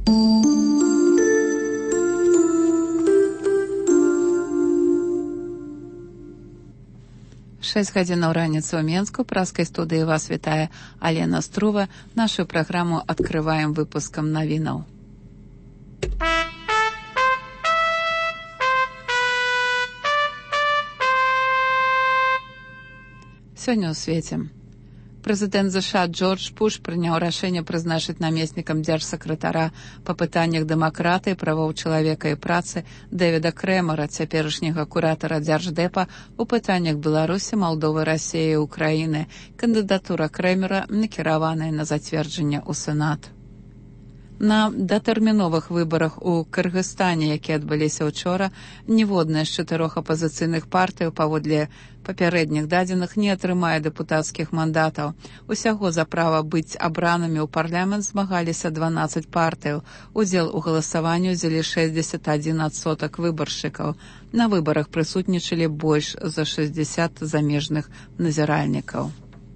Шесть гадзінаў раніцы ў Менску. Праскай студыі вас вітае Алена Струва. Нашу праграму адкрываем выпускам навінаў. Сёння ў свеце. Прэзідэнт ЗША Джордж Буш прыняў рашэнне прызначыць намеснікам дзяржсакратара па пытаннях дэмакратыі, правоў чалавека і працы Дэвіда Крэмера, цяперашняга куратара дзярждэпа у пытаннях Беларусі, Малдовы, Расіі і Украіны. Кандыдатура Крэмера накіраваная на зацверджанне ў Сенат. На датэрміновых выбарах у Кыргызстане, якія адбыліся ўчора, ніводная з 4 апазіцыйных партый паводле папярэдніх дадзеных не атрымае дэпутацкіх мандатаў. Усяго за права быць абранымі ў парламент змагаліся 12 партыяў. Удзел у галасаванні ўзялі 61% выбаршчыкаў. На выбарах прысутнічалі больш за 60 замежных назіральнікаў.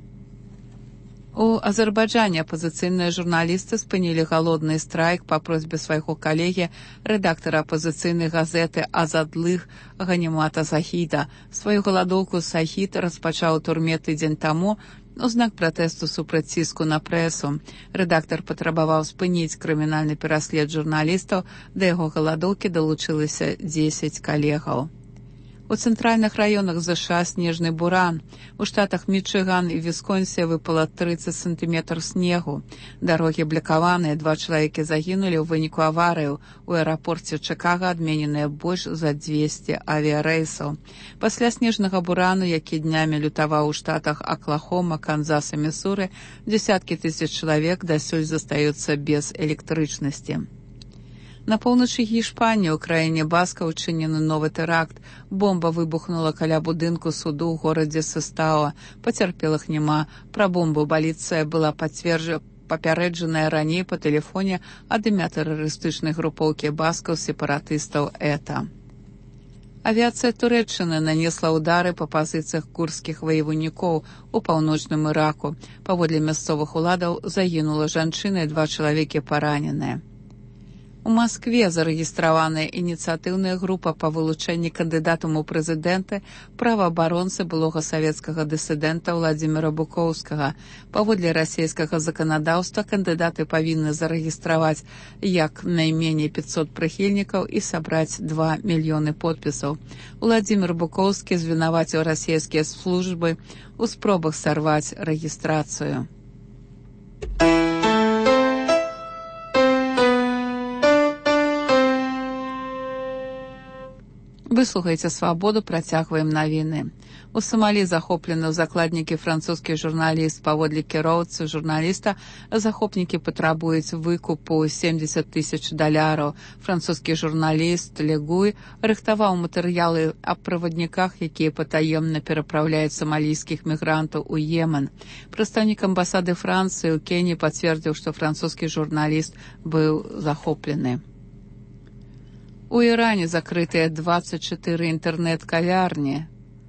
У Азербайджане апазіцыйныя журналісты спынілі галодны страйк па просьбе свайго калегі, рэдактара апазіцыйнай газеты «Азадлых» Ганимата Захида. Сваю галадоўку Захид распачаў у турме тыдзень таму у знак пратэсту супраць ціску на прэсу. Рэдактар патрабаваў спыніць крымінальны пераслед журналістаў, да яго галадоўкі далучылася 10 калегаў. У цэнтральных раёнах ЗША снежны буран. У штатах Мічыган і Вісконсін выпала 30 сантыметраў снегу. Дарогі блакаваныя, 2 чалавекі загінулі ў выніку аварыяў. У аэрапорце Чыкага адмененыя больш за 200 авіярэйсаў. Пасля снежнага бурану, які днямі лютаваў у штатах Аклахома, Канзас і Місуры, дзесяткі тысяч чалавек дасюль застаюцца без электрычнасці. На поўначы Гішпаніі ў краіне Баска учынены новы тэракт. Бомба выбухнула каля будынку суду ў горадзе Сестао. Пацярпелых няма. Пра бомбу паліцыя была папярэджаная раней па тэлефоне ад імя тэрарыстычнай групоўкі баскаў сепаратыстаў ЭТА. Авіяцыя Турэччыны нанесла ўдары па пазіцыях курдскіх ваявнікоў у паўночным Іраку. Паводле мясцовых уладаў загінула жанчына і 2 чалавекі параненыя. У Маскве зарэгістраваная ініцыятыўная група па вылучэнні кандыдатам у прэзідэнты праваабаронцы былога савецкага дысідэнта Владзіміра Букоўскага. Паводле расійскага заканадаўства кандыдаты павінны зарэгістраваць як найменей 500 прыхільнікаў і сабраць 2 мільёны подпісаў. Владзімір Букоўскі звінаваціў расійскія службы у спробах сарваць рэгістрацыю. Вы слухаеце «Свабоду», працягваем навіны. У Сомалі захоплены ў закладнікі французскі журналіст. Паводле кіроўцы журналіста захопнікі патрабуюць выкупу $70,000. Французскі журналіст Легуй рыхтаваў матэрыялы аб правадніках, якія патаемна перапраўляюць самалійскіх мігрантаў у Йемен. Прадстаўнік амбасады Францыі ў Кеніі пацвердзіў, што французскі журналіст быў захоплены. У Іране закрытыя 24 інтэрнэт-кавярні.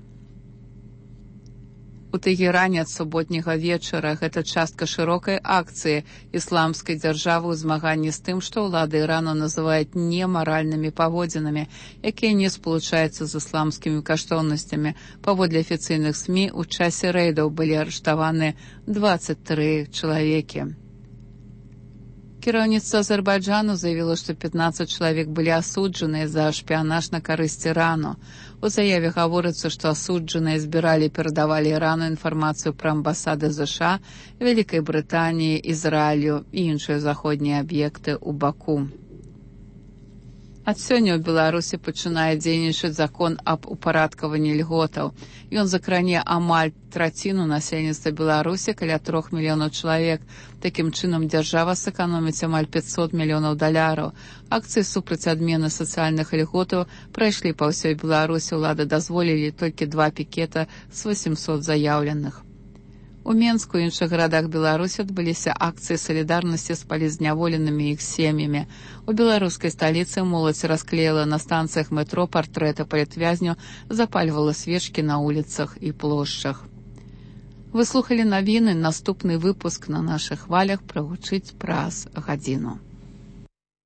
У Тэгеране ад суботняга вечара гэта частка шырокай акцыі ісламскай дзяржавы ў змаганні з тым, што ўлады Ірану называюць немаральнымі паводзінамі, якія не спалучаюцца з ісламскімі каштоўнасцямі. Паводле афіцыйных СМІ, у часе рэйдаў былі арыштаваны 23 чалавекі. Кіраўніцтва Азербайджану заявіла, што 15 чалавек былі асуджаныя за шпіянаж на карысць Ірану. У заяве гаворыцца, што асуджаныя збіралі і перадавалі Ірану інфармацыю пра амбасады ЗША, Вялікай Брытаніі, Ізраілю і іншыя заходнія аб'екты ў Баку. Ад сёння ў Беларусі пачынае дзейнічаць закон аб упарадкаванні льготаў. Ён закране амаль траціну насельніцтва Беларусі, каля 3 мільёнаў чалавек. Такім чынам дзяржава сэканоміць амаль $500 мільёнаў. Акцыі супраць адмены сацыяльных льготаў прайшлі па ўсёй Беларусі. Улады дазволілі толькі 2 пікета з 800 заяўленых. У Менску і іншых гарадах Беларусі адбыліся акцыі салідарнасці з палізняволенымі іх сем'ямі. У беларускай сталіцы моладзь расклеіла на станцыях метро партрэты палітвязняў, запальвала свечкі на вуліцах і плошчах. Вы слухалі навіны, наступны выпуск на нашых хвалях прагучыць праз гадзіну.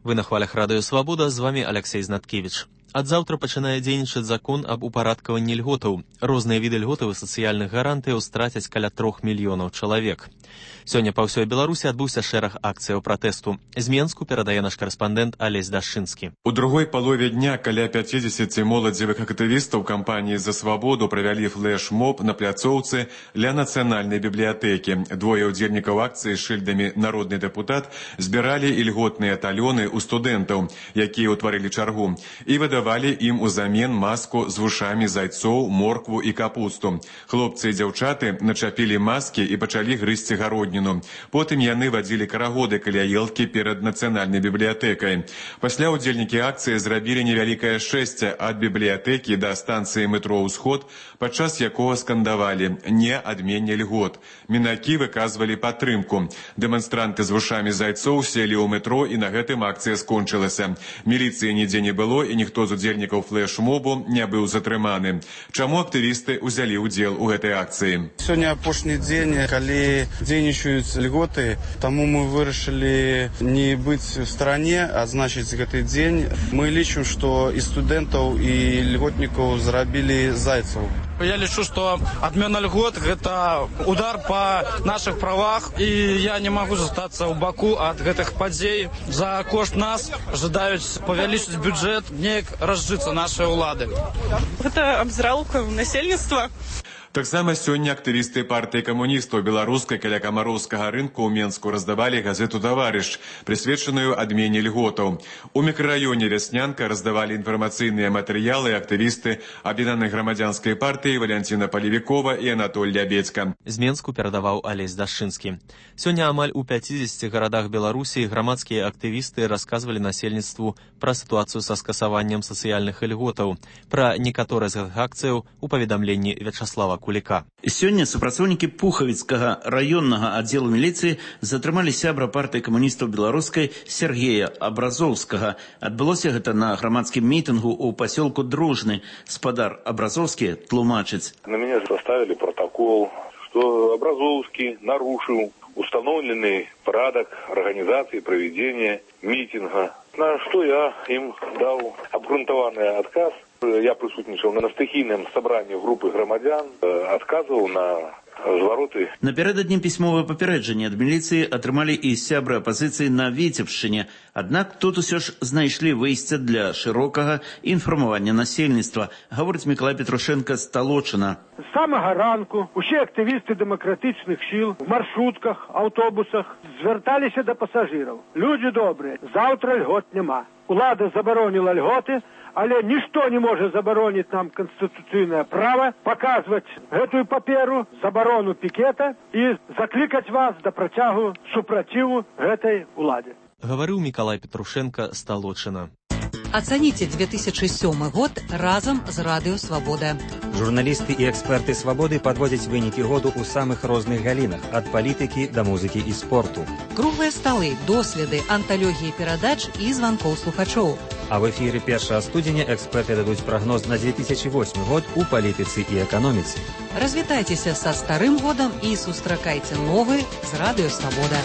Вы на хвалях Радыё Свабода, з вами Алексей Знаткевич. Ад заўтра пачынае дзейнічаць закон аб упарадкаванні льготаў. Розныя віды льготаў і сацыяльных гарантыяў страцяць каля 3 мільёнаў чалавек. Сёння па ўсёй Беларусі адбыўся шэраг акцыяў пратэсту. З Менску перадае наш карэспандэнт Алесь Дашчынскі. У другой палове дня каля 50 моладзевых актывістаў кампаніі «За свабоду» правялі флэш-моб на пляцоўцы ля нацыянальнай бібліятэкі. Двое ўдзельнікаў акцыі з шыльдамі «Народны дэпутат» збіралі ільготныя талёны ў студэнтаў, якія ўтварылі чаргу, і выдавалі ім узамен маску з вушамі зайцоў, моркву і капусту. Хлопцы і дзяўчаты начапілі маскі і пачалі грызці гародніну. Потым яны вадзілі карагоды каля елкі перад нацыянальнай бібліятэкай. Пасля ўдзельнікі акцыі зрабілі невялікае шэсце ад бібліятэкі да станцыі метро «Усход», падчас якога скандавалі «Не адменне льгот». Мінакі выказвалі падтрымку. Дэманстранты з вушамі зайцоў селі ў метро, і на гэтым акцыя скончылася. Міліцыі нідзе не было, і ніхто з удзельнікаў флэш-мобу не быў затрыманы. Чаму актывісты ўзялі ўдзел у гэтай акцыі? Сёння апошні дзень, калі дзейнічаюць льготы, таму мы вырашылі не быць в стороне, а значыць гэты дзень. Мы лічым, што і студэнтаў, і льготнікаў зрабілі зайцаў. Я лічу, што адмена льгот – гэта удар па нашых правах, і я не магу застацца ў баку ад гэтых падзей. За кошт нас жадаюць павялічыць бюджэт, неяк разжыцца нашай улады. Гэта абзралка насельніцтва. Таксама сёння актывісты партыі камуністаў беларускай каля камароўскага рынку ў Менску раздавалі газету «Таварыш», прысвечаную адмене льготаў. У мікрараёне Вяснянка раздавалі інфармацыйныя матэрыялы актывісты аб'яднанай грамадзянскай партыі Валянціна Палевікова і Анатоль Лябедзька. З Менску перадаваў Алесь Дашчынскі. Сёння амаль у 50 гарадах Беларусі грамадскія актывісты расказвалі насельніцтву пра сітуацыю са скасаваннем сацыяльных льготаў. Пра некаторыя з гэтых акцыяў у паведамленні Вячаслава Куліка. Сёння супрацоўнікі Пухавіцкага раённага аддзелу міліцыі затрымалі сябра партыі камуністаў беларускай Сергея Абразоўскага. Адбылося гэта на грамадскім мітынгу ў пасёлку Дружны. Спадар Абразоўскі тлумачыць. На меня составили протокол, что Абразоўскі нарушил установленный порядок организации проведения митинга, на что я им дал обґрунтованный отказ. Я присутнічав на стихійному собранні групи громадян, відказував на звороты. Напярэдадні пісьмовае папярэджанне ад міліцыі атрымалі і сябры апазіцыі на Віцебшчыне. Аднак тут усё ж знайшлі выйсце для шырокага інфармавання насельніцтва, гаворыць Мікалай Петрушенка з Талочына. З самага ранку усе актывісты дэмакратычных сіл в маршрутках, аўтобусах звярталіся да пасажыраў. Людзі добрыя, заўтра льгот няма. Улада забароніла льготы, але нішто не можа забароніць нам канстытуцыйнае права паказваць гэтую паперу, забарону пікета і заклікаць вас да працягу супраціву гэтай уладзе. Гаварыў Мікалай Петрушенка з Талочына. Ацаніце 2007 год разам з Радыё Свабода. Журналісты і эксперты Свабоды падводзяць вынікі году ў самых розных галінах, ад палітыкі да музыкі і спорту. Круглыя сталы, доследы, анталогіі перадач і званкоў слухачоў. А в эфіры 1 студзеня эксперты дадуць прагноз на 2008 год у палітыцы і эканоміцы. Развітайцеся са старым годам і сустракайце новы з Радыё Свабода.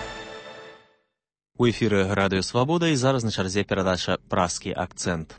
У эфіры Радыё Свабода і зараз на чарзе перадача «Празкі акцэнт».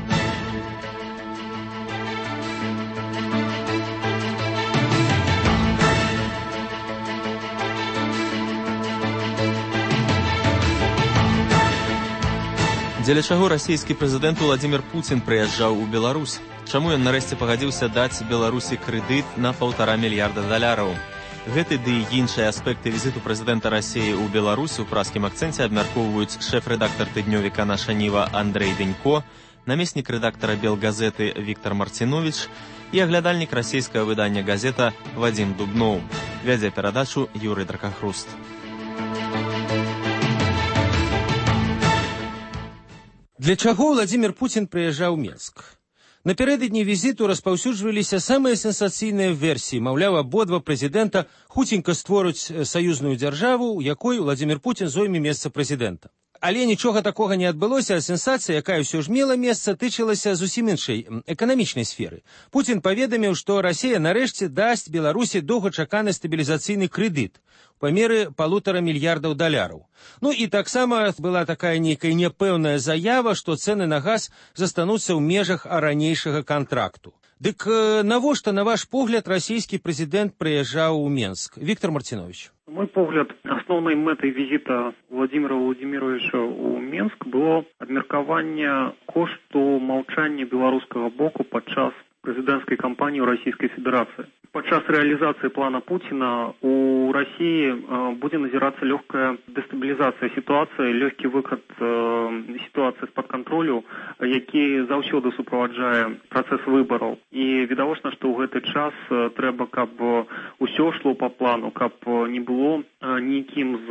Дзеля чаго расійскі прэзідэнт Уладзімір Пуцін прыязджаў у Беларусь? Чаму ён нарэшце пагадзіўся даць Беларусі крэдыт на $1,5 мільярда? Гэты ды і іншыя аспекты візіту прэзідэнта Расіі ў Беларусь у празкім акцэнце абмяркоўваюць шэф-рэдактар тыднёвіка «Наша Ніва» Андрэй Дэнько, намеснік рэдактара «Белгазеты» Віктар Марціновіч і аглядальнік расійскага выдання «Газета» Вадзім Дубноў. Вядзе перадачу Юрый Дракахруст. Для чаго Уладзімір Пуцін прыязджаў у Менск? Напярэдадні візіту распаўсюджваліся самыя сенсацыйныя версіі, маўляў, абодва прэзідэнта хуценька створаць саюзную дзяржаву, у якой Уладзімір Пуцін зойме месца прэзідэнта. Але нічога такога не адбылося, а сенсацыя, якая ўсё ж мела месца, тычылася зусім іншай эканамічнай сферы. Пуцін паведаміў, што Расія нарэшце дасць Беларусі доўгачаканы стабілізацыйны крэдыт у памеры $1,5 мільярда. Ну і таксама была такая нейкая няпэўная заява, што цэны на газ застануцца ў межах ранейшага кантракту. Дык навошта, на ваш погляд, расійскі прэзідэнт прыязджаў у Менск? Віктор Мартинович. На мой погляд, основной мэтай визита Владимира Владимировича у Менск было абмеркаванне кошту маўчання беларускага боку падчас прэзідэнцкай кампаніі ў Расійскай Федэрацыі. Падчас рэалізацыі плана Пуціна у Расіі будзе назірацца лёгкая дэстабілізацыя сітуацыі, лёгкі выхад сітуацыі з-пад кантролю, які заўсёды суправаджае працэс выбараў. І відавочна, што ў гэты час трэба, каб усё шло па плану, каб не было нікім з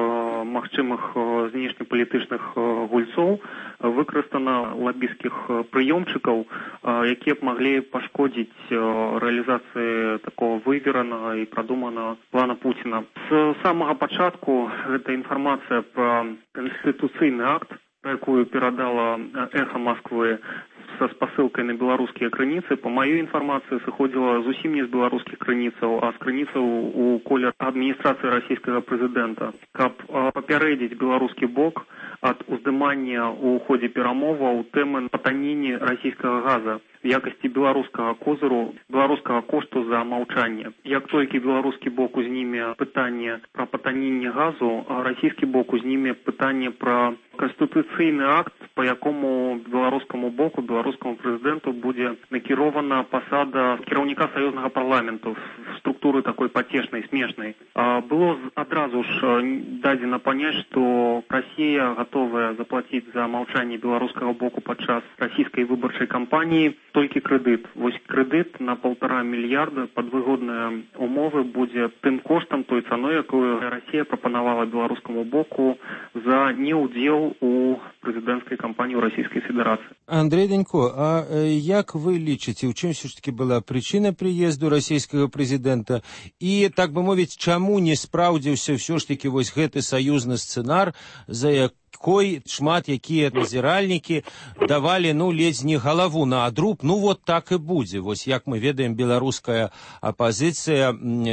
магчымых знешнепалітычных гульцоў выкарыстана лабісцкіх прыёмчыкаў, якія б маглі пашкодзіць рэалізацыі такого выверанага і прадуманага плана Пуціна. З самага пачатку гэта інфармацыя пра канстытуцыйны акт, пра якую перадала «Эхо Москвы» са спасылкай на беларускія крыніцы, па маёй інфармацыі сыходзіла зусім не з беларускіх крыніцаў, а з крыніцаў у коле адміністрацыі расійскага прэзідэнта, каб папярэдзіць беларускі бок ад уздымання ў ходзе перамоваў тэмы патанення расійскага газа в якасці беларускага козыру, беларускага кошту за маўчанне. Як толькі беларускі бок узніме пытанне пра патаненне газу, а расійскі бок узніме пытанне пра канстытуцыйны акт, па якому беларускаму боку, беларускаму прэзідэнту будзе накірована пасада кіраўніка саюзнага парламенту в структуры такой пацешнай, смешнай. Было адразу ж дадзена паняць, што Расія гатовая заплаціць за маўчанне беларускага боку падчас расійскай выбарчай кампаніі толькі крэдыт. Вось крэдыт на $1,5 мільярда пад выгодныя умовы будзе тым коштам, той цаной, якую Расія прапанавала беларускаму боку за неўдзел у прэзідэнцкай кампаніі ў Расійскай Федэрацыі. Андрей Данько, а як вы лічыце, у чым все-таки была прычына прыезду расійскага прэзідэнта і, так бы мовіць, чаму не спраўдзіўся ўсё ж таки вось гэты саюзны сцэнар, за якой шмат якія назіральнікі давалі, ледзь не галаву на адруб, вот так і будзе. Вось як мы ведаем, беларуская апазіцыя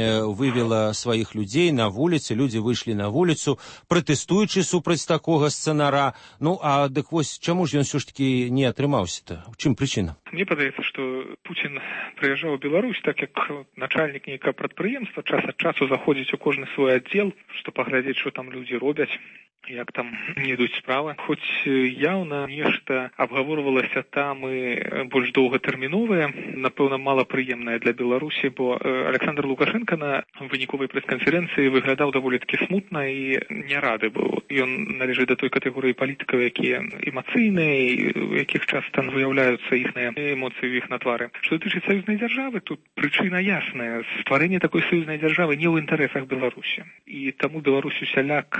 вывела сваіх людзей на вуліцы, людзі выйшлі на вуліцу, пратэстуючы супраць такога сцэнара. А дык вось чаму ж ён все ж таки не атрымаўся-то? У чым прычына? Мне падаецца, што Пуцін прыязджаў у Беларусь, так як начальнік нейкага прадпрыемства, час ад часу заходзіць у кожны свой аддзел, што паглядзець, што там людзі робяць, як там не ідуць справы. Хоць яўна нешта абгаворвалася там і больш доўгатэрміновае, напэўна, малапрыемнае для Беларусі, бо Александр Лукашенко на выніковай прэс-канферэнцыі выглядаў даволі-такі смутна і не рады быў. Ён належыць да той катэгорыі палітыкаў, якія эмацыйныя, у якіх часта выяўляюцца іхныя эмоцыі ў іх на твары. Што датычыць саюзнай дзяржавы, тут прычына ясная. Стварэнне такой саюзнай дзяржавы не ў інтарэсах Беларусі. І таму Беларусь усяляк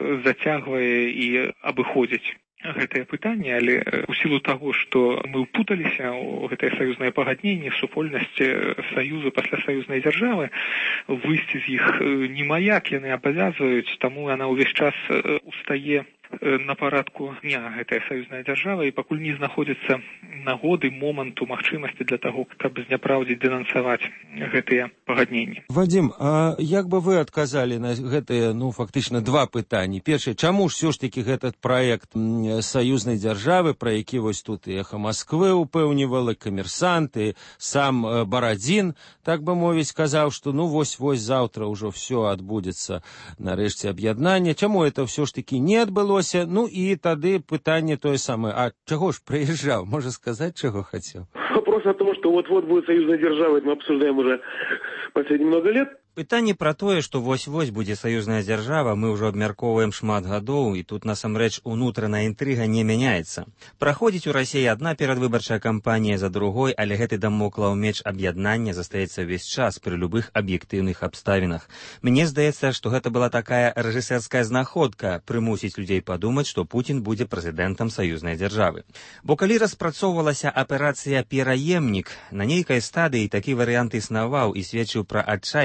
зацягвае і абыходзіць гэтае пытанне, але у сілу таго, што мы ўпуталіся ў гэтае саюзнае пагадненне, супольнасці саюзу пасля саюзнай дзяржавы, выйсці з іх немаяк, яны абавязваюць, таму яна ўвесь час устае на парадку дня гэтая саюзная дзяржава і пакуль не знаходзіцца нагоды, моманту, магчымасці для таго, каб зняпраўдзіць, дэнансаваць гэтыя пагадненні. Вадим, а як бы вы адказалі на гэтыя, фактычна два пытанні? Першае, чаму ж все ж таки гэтый праект саюзнай дзяржавы, пра які вось тут і «Эхо Москвы» упэўнівала, «Камерсант» і сам Барадзін, так бы мовіць, казаў, што вось-вось заўтра ўжо все адбудзецца, нарэшце аб'яднанне. Чаму это все ж таки не адбылося? І тады пытанне тое самае. А чаго ж прыязджаў? Можа сказаць, чаго хотел? Вопрос о том, что вот-вот будет союзная держава, это мы обсуждаем уже последние много лет. Пытанне пра тое, што вось-вось будзе саюзная дзяржава, мы ўжо абмяркоўваем шмат гадоў, і тут насамрэч унутраная інтрыга не мяняецца. Праходзіць у Расіі адна перадвыбарчая кампанія за другой, але гэты дамоклаў меч аб'яднання застаецца ўвесь час пры любых аб'ектыўных абставінах. Мне здаецца, што гэта была такая рэжысэрская знаходка прымусіць людзей падумаць, што Пуцін будзе прэзідэнтам саюзнай дзяржавы. Бо калі распрацоўвалася аперацыя «Пераемнік», на нейкай стадыі такі варыянт існаваў і сведчыў пра адчай крамлёўскага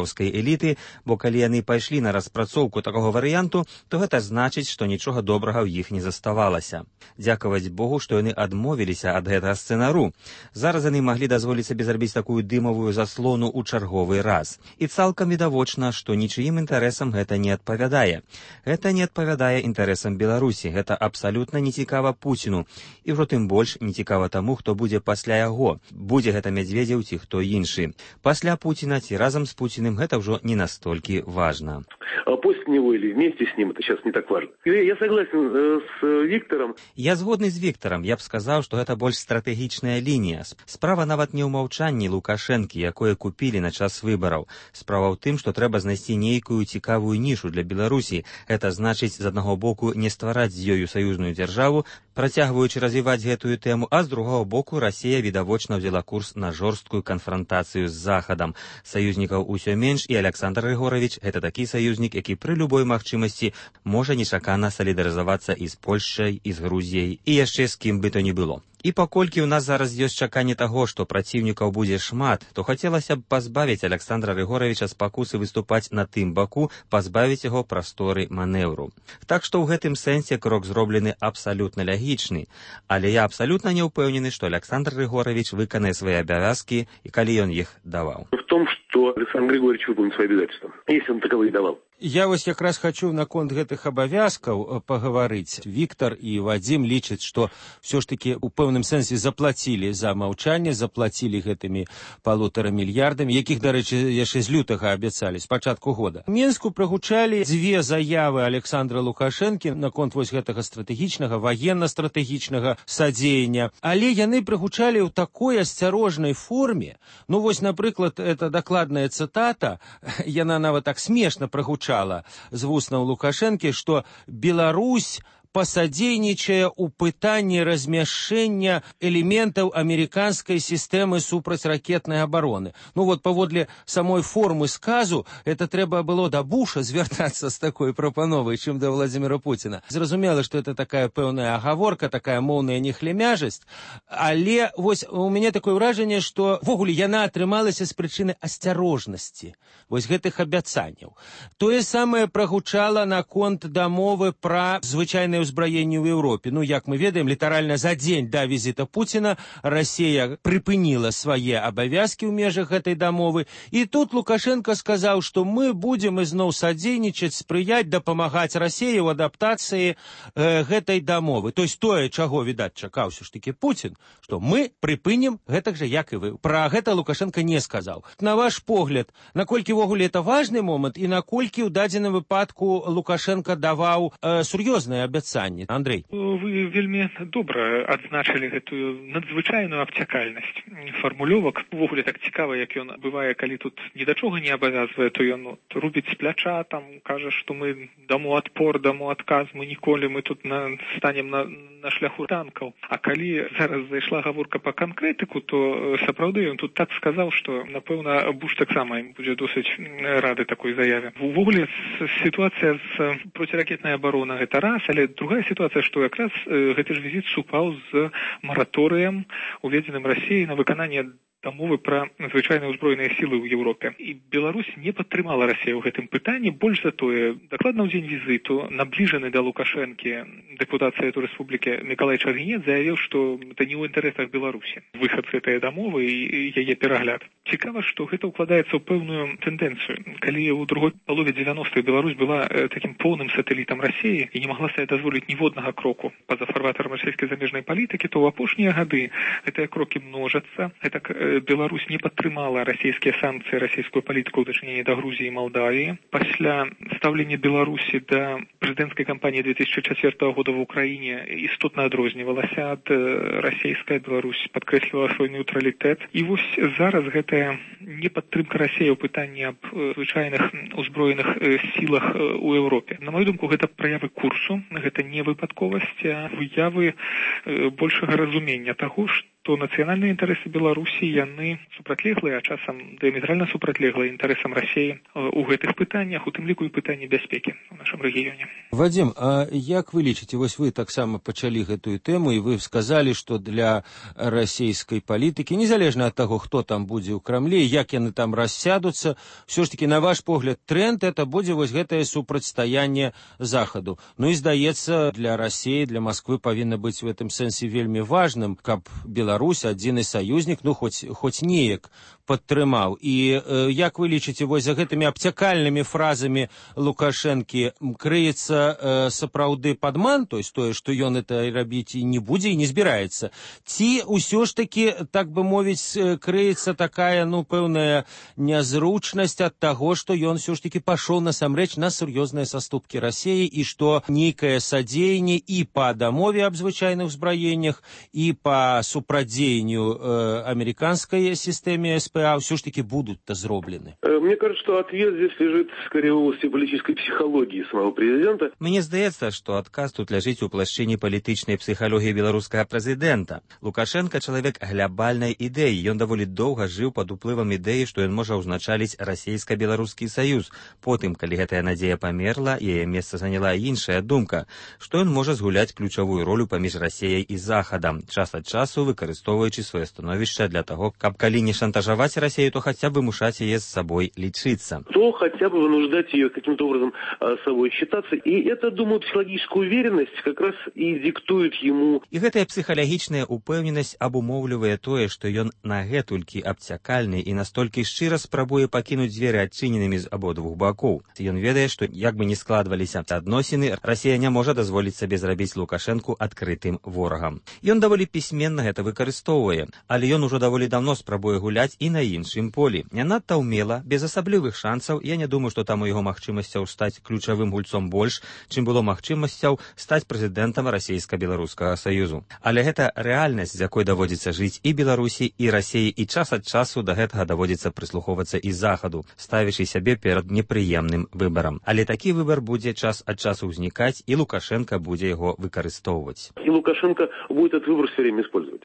гітлераўскай эліты, бо калі яны пайшлі на распрацоўку такога варыянту, то гэта значыць, што нічога добрага ў іх не заставалася. Дзякаваць Богу, што яны адмовіліся ад гэтага сцэнару. Зараз яны маглі дазволіць сабе зрабіць такую дымавую заслону ў чарговы раз. І цалкам відавочна, што нічыім інтарэсам гэта не адпавядае. Гэта не адпавядае інтарэсам Беларусі, гэта абсалютна не цікава Пуціну. І ўжо тым больш не цікава таму, хто будзе пасля яго. Будзе гэта Медведзеў ці хто іншы. Пасля Пуціна ці разам з Пуціным гэта ўжо не настолькі важна. А после него или вместе с ним, это сейчас не так важно. Я согласен с Виктором. Я згодны з Віктарам. Я б сказаў, што гэта больш стратэгічная лінія. Справа нават не ў маўчанні Лукашэнкі, якое купілі на час выбараў. Справа ў тым, што трэба знайсці нейкую цікавую нішу для Беларусі. Гэта значыць, з аднаго боку, не ствараць з ёю саюзную дзяржаву, працягваючы развіваць гэтую тэму, а з другого боку, Расія відавочна взяла курс на жорсткую канфрантацыю з Захадам. Саюзнікаў усё менш, і Александр Григорович гэта такі саюзнік, які пры любой магчымасці можа нечакана салідарызавацца і з Польшчай, і з Грузіяй, і яшчэ з кім бы то ні было. І паколькі ў нас зараз ёсць чаканне таго, што праціўнікаў будзе шмат, то хацелася б пазбавіць Александра Григоровича спакусы выступаць на тым баку, пазбавіць яго прасторы манеўру. Так што ў гэтым сэнсе крок зроблены абсалютна лягічны. Але я абсалютна не ўпэўнены, што Александр Григорович выканае свае абавязкі, і калі ён іх даваў. В том, что Александр Григорьевич выполнит свои обязательства, если он таковые давал. Я вось якраз хочу наконт гэтых абавязкаў пагаварыць. Віктар і Вадзім лічаць, што ўсё ж такі ў пэўным сэнсе заплацілі за маўчанне, заплацілі гэтымі 1,5 мільярдамі, якіх, дарэчы, яшчэ з лютага абяцалі, з пачатку года. У Мінску прагучалі дзве заявы Александра Лукашэнкі наконт вось гэтага стратэгічнага, ваенна-стратэгічнага садзеяння, але яны прагучалі ў такой асцярожнай форме. Ну вось, напрыклад, это дакладная цытата, яна нават так смешна прагучала з вуснаў Лукашэнкі, што Беларусь пасадзейнічае ў пытанні размяшчэння элементаў амерыканскай сістэмы супрацьракетнай абароны. Ну вот, паводле самой формы сказу, это трэба было да Буша звяртацца з такой прапановай, чым да Владзіміра Пуціна. Зразумела, што это такая пэўная агаворка, такая моўная нехлемяжасць, але вось у мяне такое ўражанне, што ввогуле яна атрымалася з прычыны асцярожнасці вось гэтых абяцанняў. Тое самае прагучала наконт дамовы пра звычайнае ўзбраенне ў Еўропе. Ну, як мы ведаем, літаральна за дзень да візіта Пуціна Расія прыпыніла свае абавязкі ў межах гэтай дамовы, і тут Лукашенко сказаў, што мы будзем ізноў садзейнічаць, спрыяць, дапамагаць Расіі ў адаптацыі гэтай дамовы. То есть тое, чаго, відаць, чакаў ўсё ж такі Пуцін, што мы прыпынім гэтак жа, як і вы. Пра гэта Лукашенко не сказаў. На ваш погляд, наколькі ввогуле это важны момант і наколькі ў дадзеным выпадку Лукашенко даваў сур'ёзныя абяцанні? Андрей. Вы вельмі добра адзначылі гэтую надзвычайную абцякальнасць фармулёвак. Увогуле так цікава, як ён бывае, калі тут ні да чога не абавязвае, то ён рубіць з пляча, там кажа, што мы даму адпор, даму адказ, мы ніколі, мы тут станем на шляху танкаў. А калі зараз зайшла гаворка па канкрэтыку, то сапраўды ён тут так сказаў, што, напэўна, Буш таксама будзе досыць рады такой заяве. Увогуле сітуацыя з проціракетнай абаронай гэта раз, але другая сітуацыя, што якраз гэты ж візіт супаў з мараторыем, уведзеным Расіяй на выкананне дамовы пра звычайныя ўзброеныя сілы ў Еўропе. І Беларусь не падтрымала Расію ў гэтым пытанні. Больш за тое, дакладна ў дзень візіту набліжаны да Лукашэнкі дэпутат Савету Рэспублікі Мікалай Чаргінец заявіў, што это не ў інтарэсах Беларусі. Выхад з гэтай дамовы і яе перагляд. Цікава, што гэта ўкладаецца ў пэўную тэндэнцыю. Калі ў другой палове 90-х Беларусь была такім поўным сатэлітам Расіі і не магла сабе дазволіць ніводнага кроку па-за фарватарам расійскай замежнай палітыкі, то ў апошнія гады гэтыя крокі множацца. Гэтак Беларусь не падтрымала расійскія санкцыі, расійскую палітыку ў дачыненні да Грузіі і Малдавіі. Пасля стаўлення Беларусі да прэзідэнцкай кампаніі 2004 года в Украіне істотна адрознівалася ад расійскай. Беларусь падкрэслівала свой нейтралітэт. І вось зараз гэтая непадтрымка Расіі ў пытанні аб звычайных узброеных сілах у Еўропе. На мою думку, гэта праявы курсу, гэта не выпадковасць, а выявы большага разумення таго, што нацыянальныя інтарэсы Беларусі, яны супрацьлеглыя, а часам дыаметральна супрацьлеглыя інтарэсам Расіі у гэтых пытаннях, у тым ліку і пытанні бяспекі ў нашым рэгіёне. Вадим, а як вы лічыце, вось вы таксама пачалі гэтую тэму, і вы сказалі, што для расійскай палітыкі, незалежна ад таго, хто там будзе ў Крамлі, як яны там рассядуцца, все ж таки, на ваш погляд, тренд это будзе вось гэтае супрацьстаянне Захаду. Ну і здаецца, для Расіі, для Москвы павінна быць в этом сэнсе вельмі важным, каб Беларусь, адзіны саюзнік, ну хоць неяк падтрымаў. І як вы лічыце, вось за гэтымі абцякальнымі фразамі Лукашэнкі крыецца сапраўды падман, то есть тое, што ён это рабіць і не будзе, і не збіраецца? Ці ўсё ж таки, так бы мовіць, крыецца такая, ну, пэўная нязручнасць ад таго, што ён ўсё ж таки пашоў насамрэч на сур'ёзныя саступкі Расіі, і што нейкае садзеянне і па дамове аб звычайных узбраеннях, і па супрадзеянню американской системе СПА все ж таки будут-то зроблены? Мне кажется, что ответ здесь лежит скорее в области политической психологии самого президента. Мне здаецца, што адказ тут ляжыць у плашчыне палітычнай псіхалогіі беларускага прэзідэнта. Лукашенко чалавек глябальнай ідэі. Ён даволі доўга жыў пад уплывам ідэі, што ён можа ўзначаліць расійска-беларускі саюз. Потым, калі гэтая надзея памерла, яе месца заняла іншая думка, што ён можа згуляць ключавую ролю паміж Расіяй і Захадам, час ад часу выкарыстоўваючы сваё становішча для таго, каб калі не шантажаваць Расію, то хаця бы вымушаць яе з сабой лічыцца. То хотя бы вынуждать ее каким-то образом собой считаться. И это, думаю, психологическая уверенность как раз и диктует ему. І гэтая псіхалагічная упэўненасць абумоўлівае тое, што ён нагэтулькі абцякальны і настолькі шчыра спрабуе пакінуць дзверы адчыненымі з абодвух бакоў. Ён ведае, што як бы не складваліся адносіны, Расія не можа дазволіць сабе зрабіць Лукашэнку адкрытым ворагам. Ён даволі пісьменна гэта выкарыстоўвае, але ён ужо даволі даўно спрабуе гуляць і на іншым полі. Не надта ўмела, без асаблівых шансаў. Я не думаю, што там у яго магчымасцяў стаць ключавым гульцом больш, чым было магчымасцяў стаць прэзідэнтам расійска-беларускага саюзу. Але гэта рэальнасць, з якой даводзіцца жыць і Беларусі, і Расіі, і час ад часу да гэтага даводзіцца прыслухоўвацца і Захаду, ставячы сябе перад непрыемным выбарам. Але такі выбар будзе час ад часу ўзнікаць, і Лукашенко будзе яго выкарыстоўваць. И Лукашенко будет этот выбор все время использовать.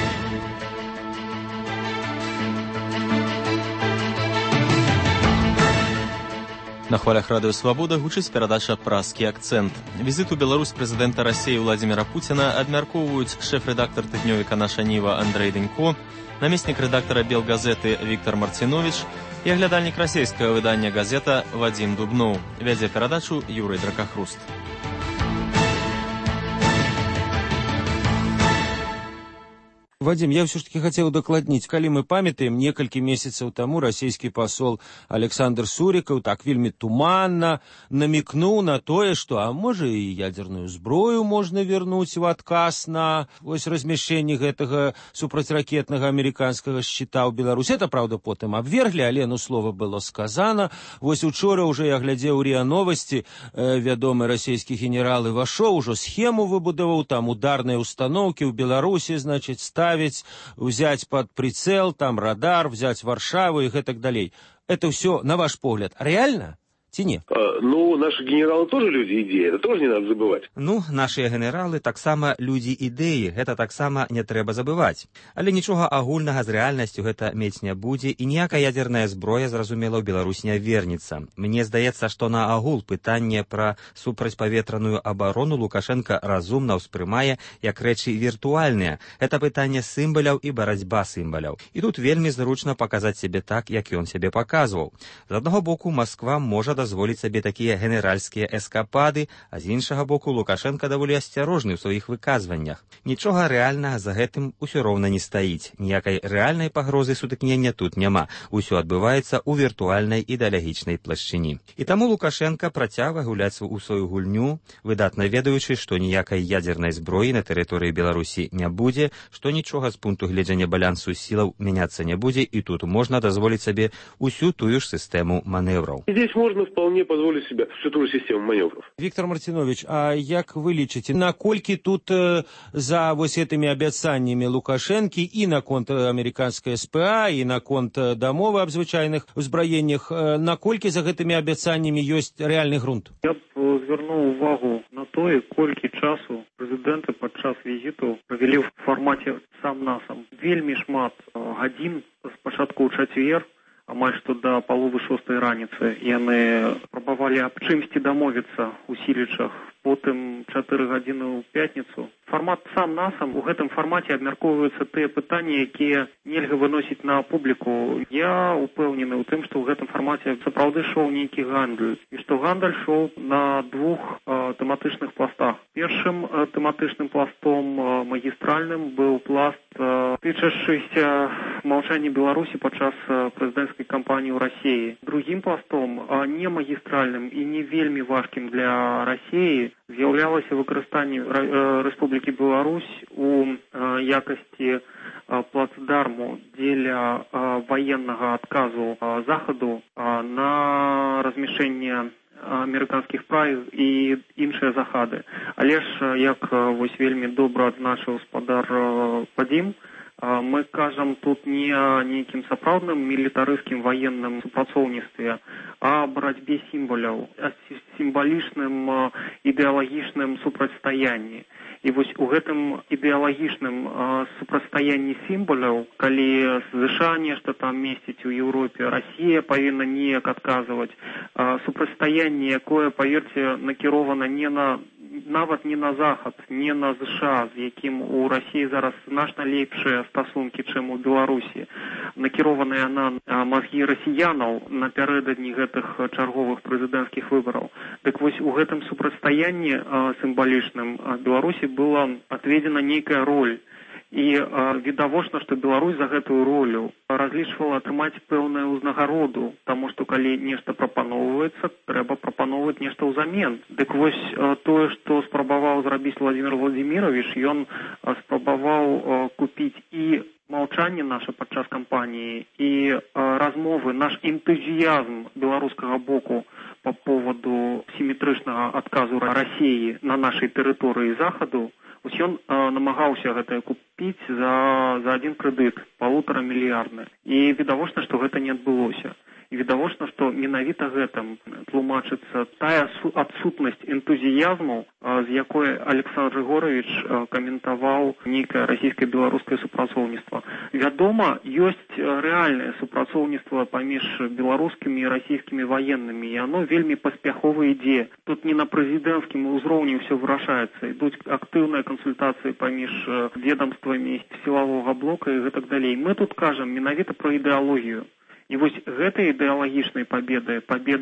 На хвалях радыё «Свабода» гучыць перадача «Празкі акцэнт». Візит у Беларусь прэзідэнта Расіі Владзіміра Пуціна абмяркоўваюць шэф-рэдактар тыднёвіка «Наша Ніва» Андрэй Дэнько, намеснік рэдактара «Белгазеты» Віктор Марцинович і аглядальнік расійскага выдання «Газета» Вадзім Дубноў. Вядзе перадачу Юрый Дракахруст. Вадим, я все ж таки хотел докладніць, калі мы памятаем, некалькі месяцаў таму расійскі пасол Александр Сурікаў так вельмі туманна намекнуў на тое, што а можа і ядерную зброю можна вернуць в адказ на вось размяшчэнне гэтага супрацьракетнага амерыканскага шчыта ў Беларусі. Это, правда, потым абверглі, але ну слова было сказано. Вось учора уже я глядзеў РИА Новости, вядомы расійскі генерал Івашоў ужо схему выбудаваў, там ударныя установки ў Беларусі, значит, взять под прицел, там радар, взять Варшаву и так далее. Это все, на ваш погляд, реально? Ці не? Ну, наши генералы тоже люди идеи, это тоже не надо забывать. Ну, наши генералы таксама люди ідэі, гэта таксама не трэба забываць. Але нічога агульнага з рэальнасцю гэта мець не будзе, і ніякая ядерная зброя, зразумела, ў Беларусь не вернецца. Мне здаецца, што на агул пытанне пра супрацьпаветраную абарону Лукашенко разумна ўспрымае як рэчы віртуальныя. Гэта пытанне сімваляў і барацьба сімваляў. І тут вельмі зручна паказаць сябе так, як ён сябе паказваў. З аднаго боку, Масква можа дазволіць сабе такія генеральскія эскапады, а з іншага боку Лукашенко даволі асцярожны ў сваіх выказваннях. Нічога рэальнага за гэтым усё роўна не стаіць. Ніякай рэальнай пагрозы сутыкнення тут няма. Усё адбываецца ў віртуальнай ідэалагічнай плашчыні. І таму Лукашенко працягвае гуляць у сваю гульню, выдатна ведаючы, што ніякай ядзернай зброі на тэрыторыі Беларусі не будзе, што нічога з пункту гледжання балансу сілаў мяняцца не будзе, і тут можна дазволіць сабе усю тую ж сістэму манеўраў. Здесь можно вполне позволить себе всю ту же систему маневров. Виктор Мартинович, а як вы лічыце, наколькі тут за вось этими абяцаннями Лукашэнкі і наконт американская СПА, і наконт дамовы аб звычайных узбраеннях, наколькі за гэтымі абяцаннями ёсць рэальны грунт? Я б звярнуў увагу на тое, колькі часу прэзідэнт прэзідэнты падчас візіту правялі ў фармаце сам-насам. Вельмі шмат гадзін спачатку ў чацвер, амаль што да паловы 6 раніцы яны спрабавалі аб чымсьці дамовіцца ў Сілічах, потым 4 гадзіны ў пятніцу. Фармат сам-насам, у гэтым фармаце абмяркоўваюцца тыя пытанні, якія нельга выносіць на публіку. Я упэўнены ў тым, што ў гэтым фармаце сапраўды шоў нейкі гандаль, і што гандаль шоў на двух тэматычных пластах. Першым тэматычным пластом магістральным быў пласт, тычачыся маўчання Беларусі падчас прэзідэнцкай кампаніі ў Расіі. Другім пластом, не магістральным і не вельмі важкім для Расіі, з'яўлялася выкарыстанне Рэспублікі Беларусь у якасці плацдарму дзеля ваеннага адказу Захаду на размяшэнне амерыканскіх прайз і іншыя захады. Але ж, як вось вельмі добра адзначыў спадар Падзім, мы кажам тут не о нейкім сапраўдным мілітарыскім ваенным супрацоўніцтве, а о барацьбе сімваляў, о сімвалічным ідэалагічным супрацьстаянні. І вось у гэтым ідэалагічным супрацьстаянні сімваляў, калі США нешта там месціць у Еўропе, Расія павінна неяк адказваць, супрацьстаянне, якое, паверце, накірована нават не на Захад, не на США, з якім у Расіі зараз значна лепшыя стасункі, чым у Беларусі, накіраваныя на мазгі расіянаў напярэдадні гэтых чарговых прэзідэнцкіх выбараў. Дык вось у гэтым супрацьстаянні сімвалічным Беларусі была адведзена нейкая роль. І відавочна, што Беларусь за гэтую ролю разлічвала атрымаць пэўную ўзнагароду, таму што калі нешта прапаноўваецца, трэба прапаноўваць нешта ўзамен. Дык вось тое, што спрабаваў зрабіць Владимир Владимирович, ён спрабаваў купіць і маўчанне наша падчас кампаніі, і размовы, наш энтузіязм беларускага боку па поводу сіметрычнага адказу Расіі на нашай тэрыторыі Захаду. Вось ён намагаўся гэтае купіць за один крэдыт, 1,5 мільярдны. І відавочна, што гэта не адбылося. І відавочна, што менавіта гэтым тлумачыцца тая адсутнасць энтузіязму, з якой Александр Григорович каментаваў нейкае расійска-беларускае супрацоўніцтва. Вядома, ёсць рэальнае супрацоўніцтва паміж беларускімі і расійскімі ваеннымі, і оно вельмі паспяхова ідзе. Тут не на прэзідэнцкім узроўні ўсё вырашаецца, ідуць актыўныя кансультацыі паміж ведомствамі сілавога блока і гэтак далей. Мы тут кажам менавіта пра ідэалогію. І вось гэтай ідэалагічнай пабеды,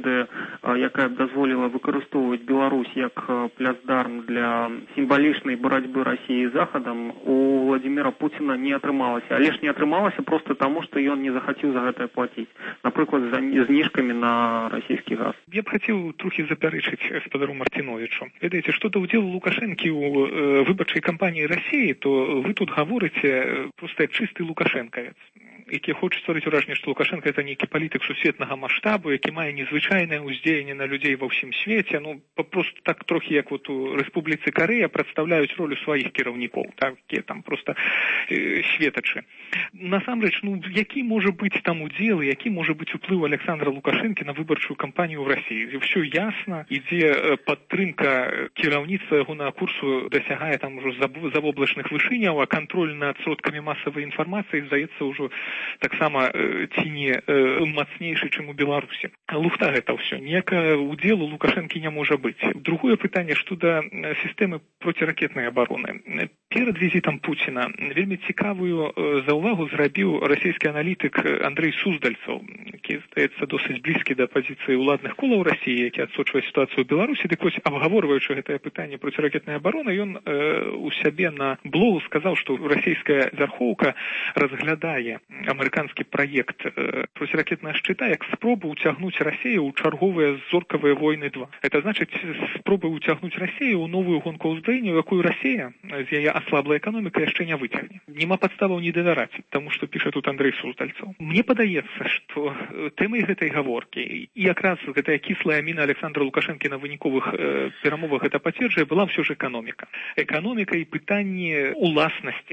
якая б дазволіла выкарыстоўваць Беларусь як плацдарм для сімвалічнай барацьбы Расіі з Захадам, у Владимира Пуціна не атрымалася. Але ж не атрымалася проста таму, што ён не захацеў за гэтае плаціць. Напрыклад, за зніжкамі на расійскі газ. Я б хацеў трохі запярэчыць спадару Мартиновичу. Ведаеце, што да ўдзелу Лукашэнкі ў выбарчай кампаніі Расіі, то вы тут гаворыце проста чысты лукашэнкавец, які хоча стварыць уражанне, што Лукашенко это нейкі палітык сусветнага маштабу, які мае незвычайнае ўздзеянне на людзей ва ўсім свеце, просто так трохі як вот у Рэспубліцы Карэя прадстаўляюць ролю сваіх кіраўнікоў, такія там просто светачы. Насамрэч, які можа быць там удзел, які можа быць уплыў Александра Лукашэнкі на выбарчую кампанію ў Расіі? Ўсё ясна, ідзе падтрымка кіраўніцтва ягонага курсу дасягае там ужо завоблачных вышыняў, а кантроль над сродкамі масавай інфармацыі, здаецца, ўжо таксама ці не мацнейшы, чым у Беларусі. Лухта гэта ўсё. Ніякага удзелу Лукашэнкі не можа быць. Другое пытанне, што да сістэмы проціракетнай абароны. Перад візітам Пуціна вельмі цікавую заўвагу зрабіў расійскі аналітык Андрэй Суздальцаў, які, здаецца, досыць блізкі да пазіцыі ўладных колаў Расіі, які адсочвае сітуацыю ў Беларусі. Дык вось, абгаворваючы гэтае пытанне проціракетнай абароны, ён у сябе на блогу сказаў, што расійская вярхоўка разглядае амерыканскі праект проціракетнага шчыта як спробу ўцягнуць Расію ў чарговыя зоркавыя войны 2. Это значыць спробы ўцягнуць Расію ў новую гонку ўзброення, якую Расія з яе аслаблай эканомікай яшчэ не выцягне. Нема падставаў не давяраць, таму што піша тут Андрэй Суздальцаў. Мне падаецца, што тэмай гэтай гаворкі і якраз гэтая кіслая міна Александра Лукашэнкі на выніковых перамовах гэта пацверджае, была ўсё ж эканоміка. Эканоміка і пытанне уласнасці,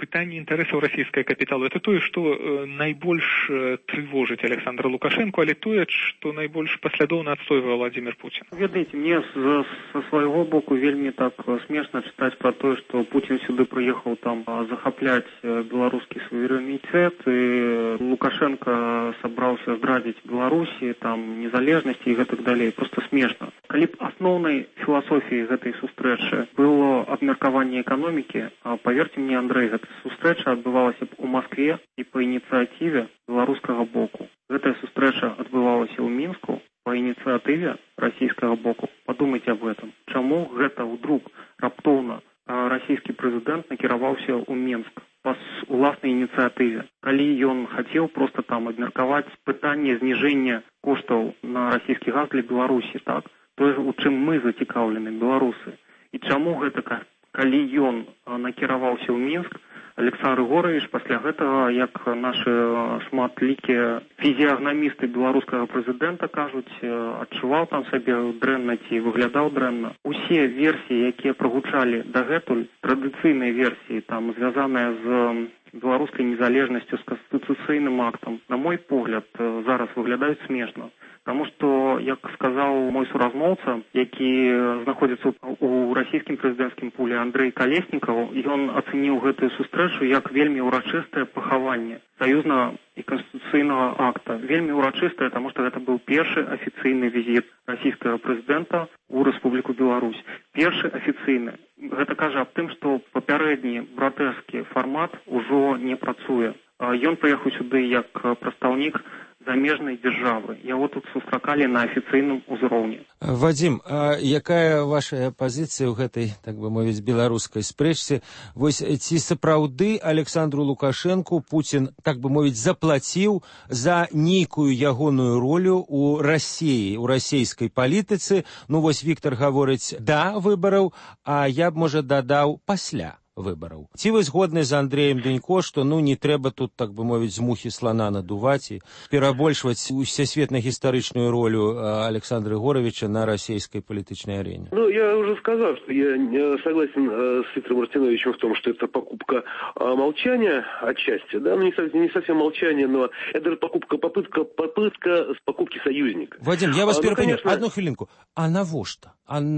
пытанне інтарэсаў расійскага капіталу. Это тое, што найбольш трывожыць Александра Лукашенко, але тое, што найбольш паслядоўна адстойвае Владимир Путин. Ведаеце, мне са свайго боку вельмі так смешна чытаць пра тое, што Путин сюды прыехаў там захапляць беларускі суверэнітэт, і Лукашенко сабраўся здрадзіць Беларусі, там незалежнасці і гэтак далей. Просто смешна. Калі б асноўнай філасофіяй гэтай сустрэчы было абмеркаванне эканомікі, паверьце мне, Андрэй, гэта сустрэча адбывалася б у Маскве і па ініцыятыве беларускага боку. Гэтая сустрэча адбывалася ў Мінску па ініцыятыве расійскага боку. Падумайце аб гэтым. Чаму гэта ўдруг раптоўна расійскі прэзідэнт накіраваўся ў Мінск па уласнай ініцыятыве, калі ён хацеў проста там абмеркаваць пытанне зніжэння коштаў на расійскі газ для Беларусі, так? Тое, у чым мы зацікаўлены, беларусы. І чаму гэта, калі ён накіраваўся ў Мінск, Александр Григорович пасля гэтага, як нашы шматлікія фізіягнамісты беларускага прэзідэнта кажуць, адчуваў там сабе дрэнна ці выглядаў дрэнна. Усе версіі, якія прагучалі дагэтуль, традыцыйныя версіі, там звязаныя з беларускай незалежнасцю, з канстытуцыйным актам, на мой погляд, зараз выглядаюць смешна. Таму што, як сказаў мой суразмоўца, які знаходзіцца ў расійскім прэзідэнцкім пуле, Андрэй Калеснікаў, ён ацэніў гэтую сустрэчу як вельмі ўрачыстае пахаванне саюзнага і канстытуцыйнага акта. Вельмі ўрачыстае, таму што гэта быў першы афіцыйны візіт расійскага прэзідэнта ў Рэспубліку Беларусь. Першы афіцыйны. Гэта кажа аб тым, што папярэдні братэrsкі фармат ужо не працуе. Ён прыехаў сюды як прадстаўнік замежнай дзяржавы. Яго тут сустракалі на афіцыйным узроўні. Вадзім, а якая ваша пазіцыя ў гэтай, так бы мовіць, беларускай спрэчцы? Вось ці сапраўды Александру Лукашэнку Пуцін, так бы мовіць, заплаціў за нейкую ягоную ролю ў Расіі, у расійскай палітыцы? Ну вось Віктор гаворыць да выбараў, а я б, можа, дадаў пасля выбараў. Ці вы згодны з Андрэем Дэнько, што не трэба тут, так бы мовіць, з мухі слана надуваць і перабольшваць усесветна-гістарычную ролю Александра Григоровича на российской политической арене? Я уже сказал, что я согласен с Виктором Мартиновичем в том, что это покупка молчания отчасти, да, не совсем молчание, но это попытка покупки союзника. Вадим, я вас перепоняю, одну хвилинку. А навошта?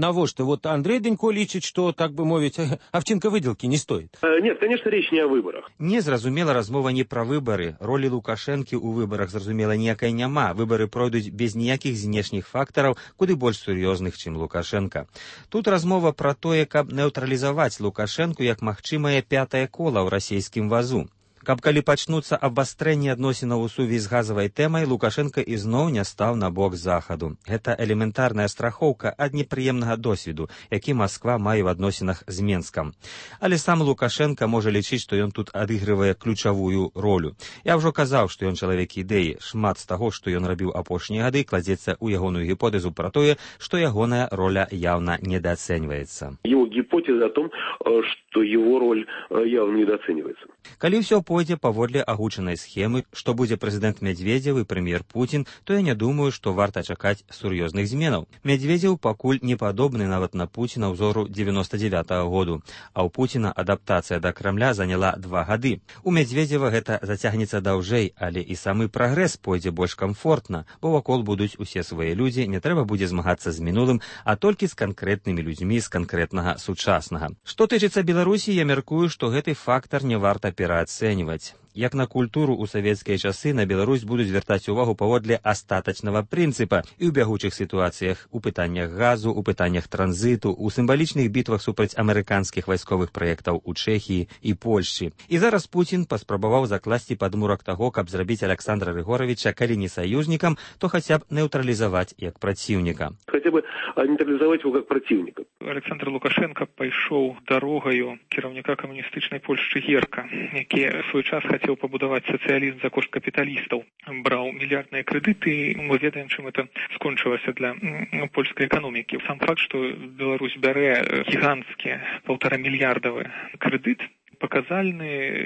Вот Андрей Дэнько лічыць, что, так бы мовіць, овчинка выделки не стоит. Нет, конечно, речь не о выборах. Незразумела размова не пра выбары. Ролі Лукашэнкі ў выбарах, зразумела, ніякай няма. Выбары пройдуць без ніякіх знешніх фактараў, куды больш сур'ёзных, чым Лукашенко. Тут размова пра тое, каб неўтралізаваць Лукашэнку як магчымае пятае кола ў расійскім вазу. Каб калі пачнуцца абвастрэнні адносінаў у сувязі з газавай тэмай, Лукашенко ізноў не стаў на бок захаду. Гэта элементарная страхоўка ад непрыемнага досведу, які Масква мае ў адносінах з Менскам. Але сам Лукашенко можа лічыць, што ён тут адыгрывае ключавую ролю. Я ўжо казаў, што ён чалавек ідэі. Шмат з таго, што ён рабіў апошнія гады, кладзецца ў ягоную гіпотэзу пра тое, што ягоная роля явна недооценивается. Его гипотеза о том, что его роль явно недооценивается. Калі ўсё пойдзе паводле агучанай схемы, што будзе прэзідэнт Медведзеў і прэм'ер Пуцін, то я не думаю, што варта чакаць сур'ёзных зменаў. Медведзеў пакуль не падобны нават на Пуціна ўзору 99-го году, а ў Пуціна адаптацыя да Крамля заняла 2 гады. У Медведзева гэта зацягнецца даўжэй, але і самы прагрэс пойдзе больш камфортна, бо вакол будуць усе свае людзі, не трэба будзе змагацца з мінулым, а толькі з канкрэтнымі людзьмі з канкрэтнага сучаснага. Што тычыцца Беларусі, я мяркую, што гэты фактар не варта пераацэньваць. Як на культуру ў савецкія часы на Беларусь будуць звяртаць увагу паводле астатачнага прынцыпа і ў бягучых сітуацыях, у пытаннях газу, у пытаннях транзіту, у сімвалічных бітвах супраць амерыканскіх вайсковых праектаў у Чэхіі і Польшчы. І зараз Пуцін паспрабаваў закласці падмурак таго, каб зрабіць Александра Григоровича, калі не саюзнікам, то хаця б неўтралізаваць як праціўніка. Хотя бы нейтралізаваць его как противника. Александр Лукашенко пайшоў дарогаю кіраўніка камуністычнай Польшчы Герка, які ў свой час хацеў пабудаваць сацыялізм за кошт капіталістаў. Браў мільярдныя крэдыты, мы ведаем, чым это скончылася для польскай эканомікі. Сам факт, што Беларусь бярэ гіганцкі 1,5 мільярдавы крэдыт,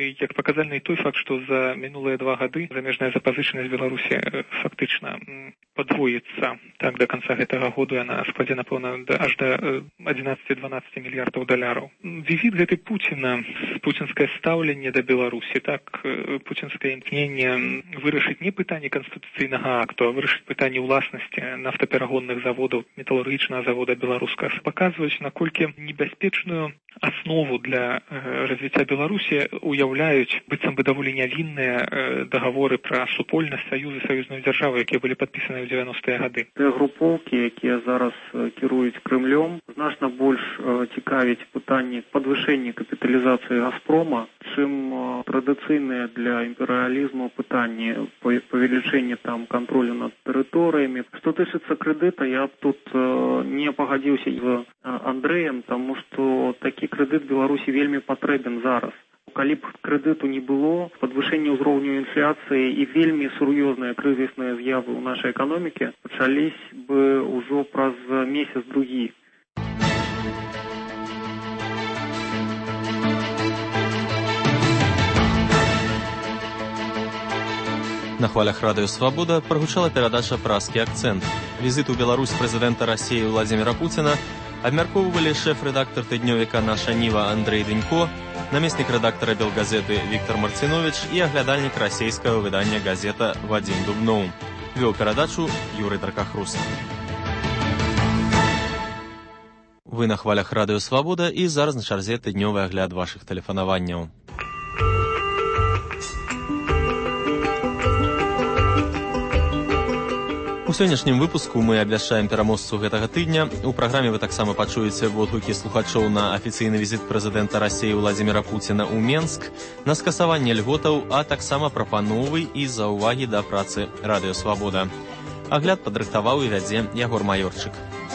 паказальны той факт, што за мінулыя 2 гады замежная запазычанасць Беларусі фактычна падвоіцца. Так, до конца гэтага году яна складзе, напэўна, аж до 11-12 мільярдаў даляраў. Візіт гэты Пуціна, пуцінскае стаўленне да Беларусі, так, пуцінскае імкненне вырашыць не пытанне канстытуцыйнага акту, а вырашыць пытанне ўласнасці нафтаперагонных заводаў, металургічнага завода беларускага, паказваюць, наколькі небяспечную аснову для развіцця Беларусі уяўляюць быццам бы даволі нявінныя дагаворы пра супольнасць саюзу саюзную дзяржаву, якія былі падпісаны ў 90-е гады. Тыя групоўкі, якія зараз кіруюць Крымлём, значна больш цікавіць пытанне падвышэння капіталізацыі Газпрома, чым традыцыйныя для імперыялізму пытанні павелічэння там кантролю над тэрыторыямі. Што тычыцца крэдыта, я б тут не пагадзіўся з Андрэем, таму што такі крэдыт Беларусі вельмі патрэбен зараз. Калі б крэдыту не было, падвышэнне ўзроўню інфляцыі і вельмі сур'ёзныя крызісныя з'явы ў нашай эканоміке пачались бы ўжо праз месяц-другі. На хвалях радыё «Свабода» прагучала перадача «Празкі акцэнт». Візит у Беларусь прэзідэнта Расіі Владзіміра Пуціна абмяркоўвалі шэф-рэдактар тыднёвіка «Наша Ніва» Андрэй Дэнько, намеснік рэдактара «Белгазеты» Віктор Марцинович і аглядальнік расійскага выдання «Газета» Вадзім Дубноў. Вёў перадачу Юрый Даркахрус. Вы на хвалях радыё «Свабода» і зараз на чарзе тыднёвы агляд вашых тэлефанаванняў. У сённяшнім выпуску мы абвяшчаем пераможцу гэтага тыдня. У праграме вы таксама пачуеце водгукі слухачоў на афіцыйны візіт прэзідэнта Расіі Владзіміра Пуціна ў Менск, на скасаванне льготаў, а таксама прапановы і заўвагі да працы радыё «Свабода». Агляд падрыхтаваў і вядзе Ягор Маёрчык.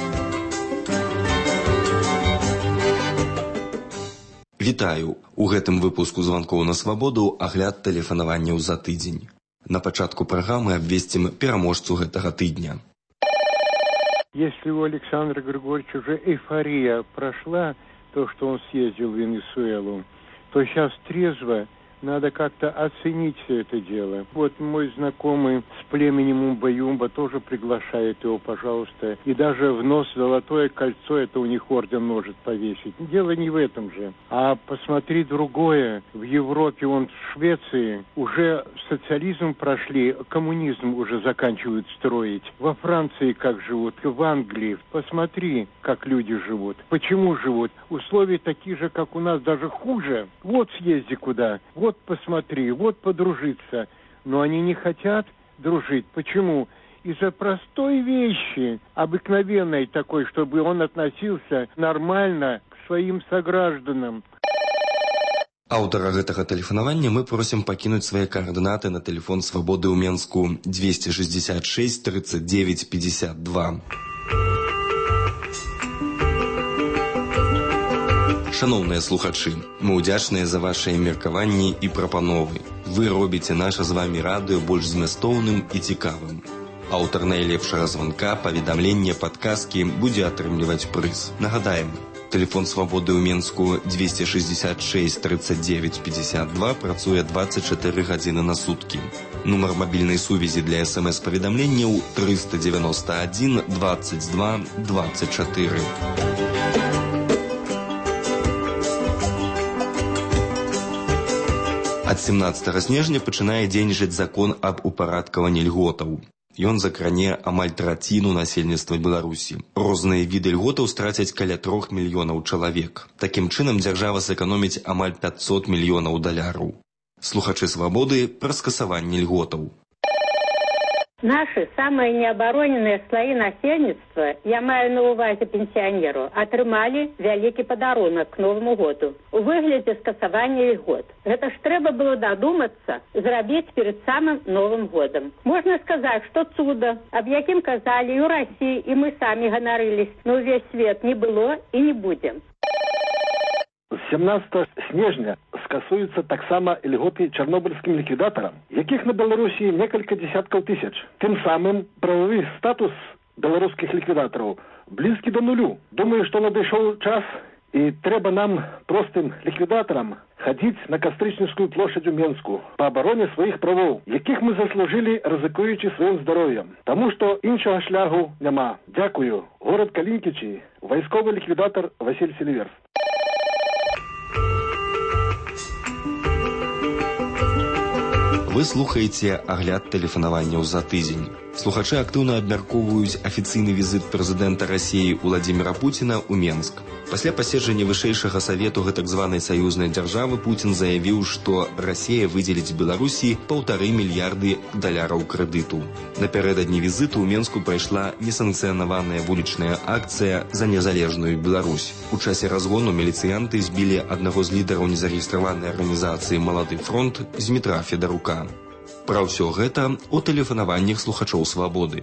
Вітаю! У гэтым выпуску званкоў на свабоду агляд тэлефанаванняў за тыдзень. На пачатку праграмы абвесцім пераможцу гэтага тыдня. Если у Александра Григорьевича уже эйфория прошла, то, что он съездил в Венесуэлу, то сейчас трезво надо как-то оценить все это дело. Вот мой знакомый с племенем Умба-Юмба тоже приглашает его, пожалуйста. И даже в нос золотое кольцо, это у них орден может повесить. Дело не в этом же. А посмотри другое. В Европе, вон в Швеции, уже социализм прошли, коммунизм уже заканчивают строить. Во Франции как живут, в Англии. Посмотри, как люди живут. Почему живут? Условия такие же, как у нас, даже хуже. Вот съезди куда. Вот посмотри, вот подружиться. Но они не хотят дружить. Почему? Из-за простой вещи, обыкновенной такой, чтобы он относился нормально к своим согражданам. Аўтара гэтага тэлефанавання мы просім пакінуць свае каардынаты на тэлефон свабоды ў Менску 266 39 52. Шаноўныя слухачы, мы ўдзячныя за вашыя меркаванні і прапановы. Вы робіце наша з вамі радыё больш змястоўным і цікавым. Аўтар найлепшага званка, паведамлення, падказкі будзе атрымліваць прыз. Нагадаем, тэлефон свабоды ў Менску 266 39 52 працуе 24 гадзіны на суткі. Нумар мабільнай сувязі для СМС-паведамленняў 391 22 24. Ад 17 снежня пачынае дзейнічаць закон аб упарадкаванні льготаў. Ён закране амаль траціну насельніцтва Беларусі. Розныя віды льготаў страцяць каля 3 мільёнаў чалавек. Такім чынам дзяржава сэканоміць амаль 500 мільёнаў даляраў. Слухачы свабоды пра скасаванне льготаў. Наши самые необороненные слои насельніцтва, я маю на увазе пенсионеру, атрымалі вялікі падарунак к Новому году у выглядзе скасавання льгот. Гэта ж трэба было дадумацца зрабіць перед самым Новым годом. Можно сказать, что цудо, аб якім казалі і ў Расіі, і мы самі ганарылись, но ўвесь свет не было і не будзе. З 17 снежня скасуюцца таксама льготы чарнобыльскім ліквідатарам, якіх на Беларусі некалькі дзесяткаў тысяч. Тым самым прававы статус беларускіх ліквідатараў блізкі да нулю. Думаю, што надышоў час И треба нам, простым ликвидаторам, ходить на Кастрычніцкую площадь у Менску по обороне своих правов, яких мы заслужили, ризикуючи своим здоровьем. Тому что іншого шляху нема. Дякую. Город Калинкичи, войсковый ликвидатор Василь Селиверс. Вы слухаеце агляд тэлефанаванняў за тыдзень. Слухачы актыўна абмяркоўваюць афіцыйны візіт прэзідэнта Расіі Владзіміра Пуціна ў Менск. Пасля паседжання вышэйшага савету гэтак званай саюзнай дзяржавы Пуцін заявіў, што Расія выдзеліць Беларусі $1,5 мільярды крэдыту. Напярэдадні візіту ў Менску прайшла несанкцыянаваная вулічная акцыя за незалежную Беларусь. У часе разгону міліцыянты збілі аднаго з лідараў незарэгістраванай арганізацыі «Малады фронт» Змітра Федарука. Пра ўсё гэта ў тэлефанаваннях слухачоў «Свабоды».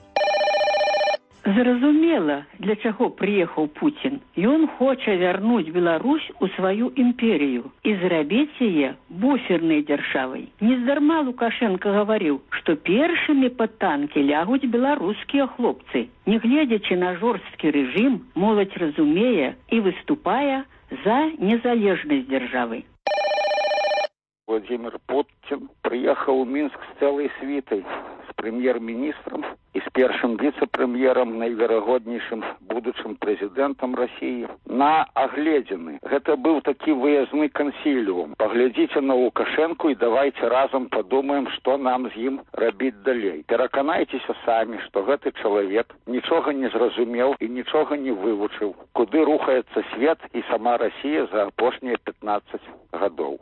Зразумела, для чаго прыехаў Пуцін. Ён хоча вярнуць Беларусь у сваю імперію і зрабіць яе буфернай дзяржавай. Нездарма Лукашенко гаварыў, што першымі пад танкі лягуць беларускія хлопцы. Нягледзячы на жорсткі рэжым, моладзь разумее і выступае за незалежнасць дзяржавы. Владимир Путин приехал в Минск с целой свитой, с премьер-министром и с первым вице-премьером, наивероятнейшим будущим президентом России, на огледины. Это был таки выездный консилиум. Поглядите на Лукашенко и давайте разом подумаем, что нам с ним робить далей. Переконайтесь сами, что этот человек ничего не зразумел и ничего не выучил, куды рухается свет и сама Россия за опошние 15 годов.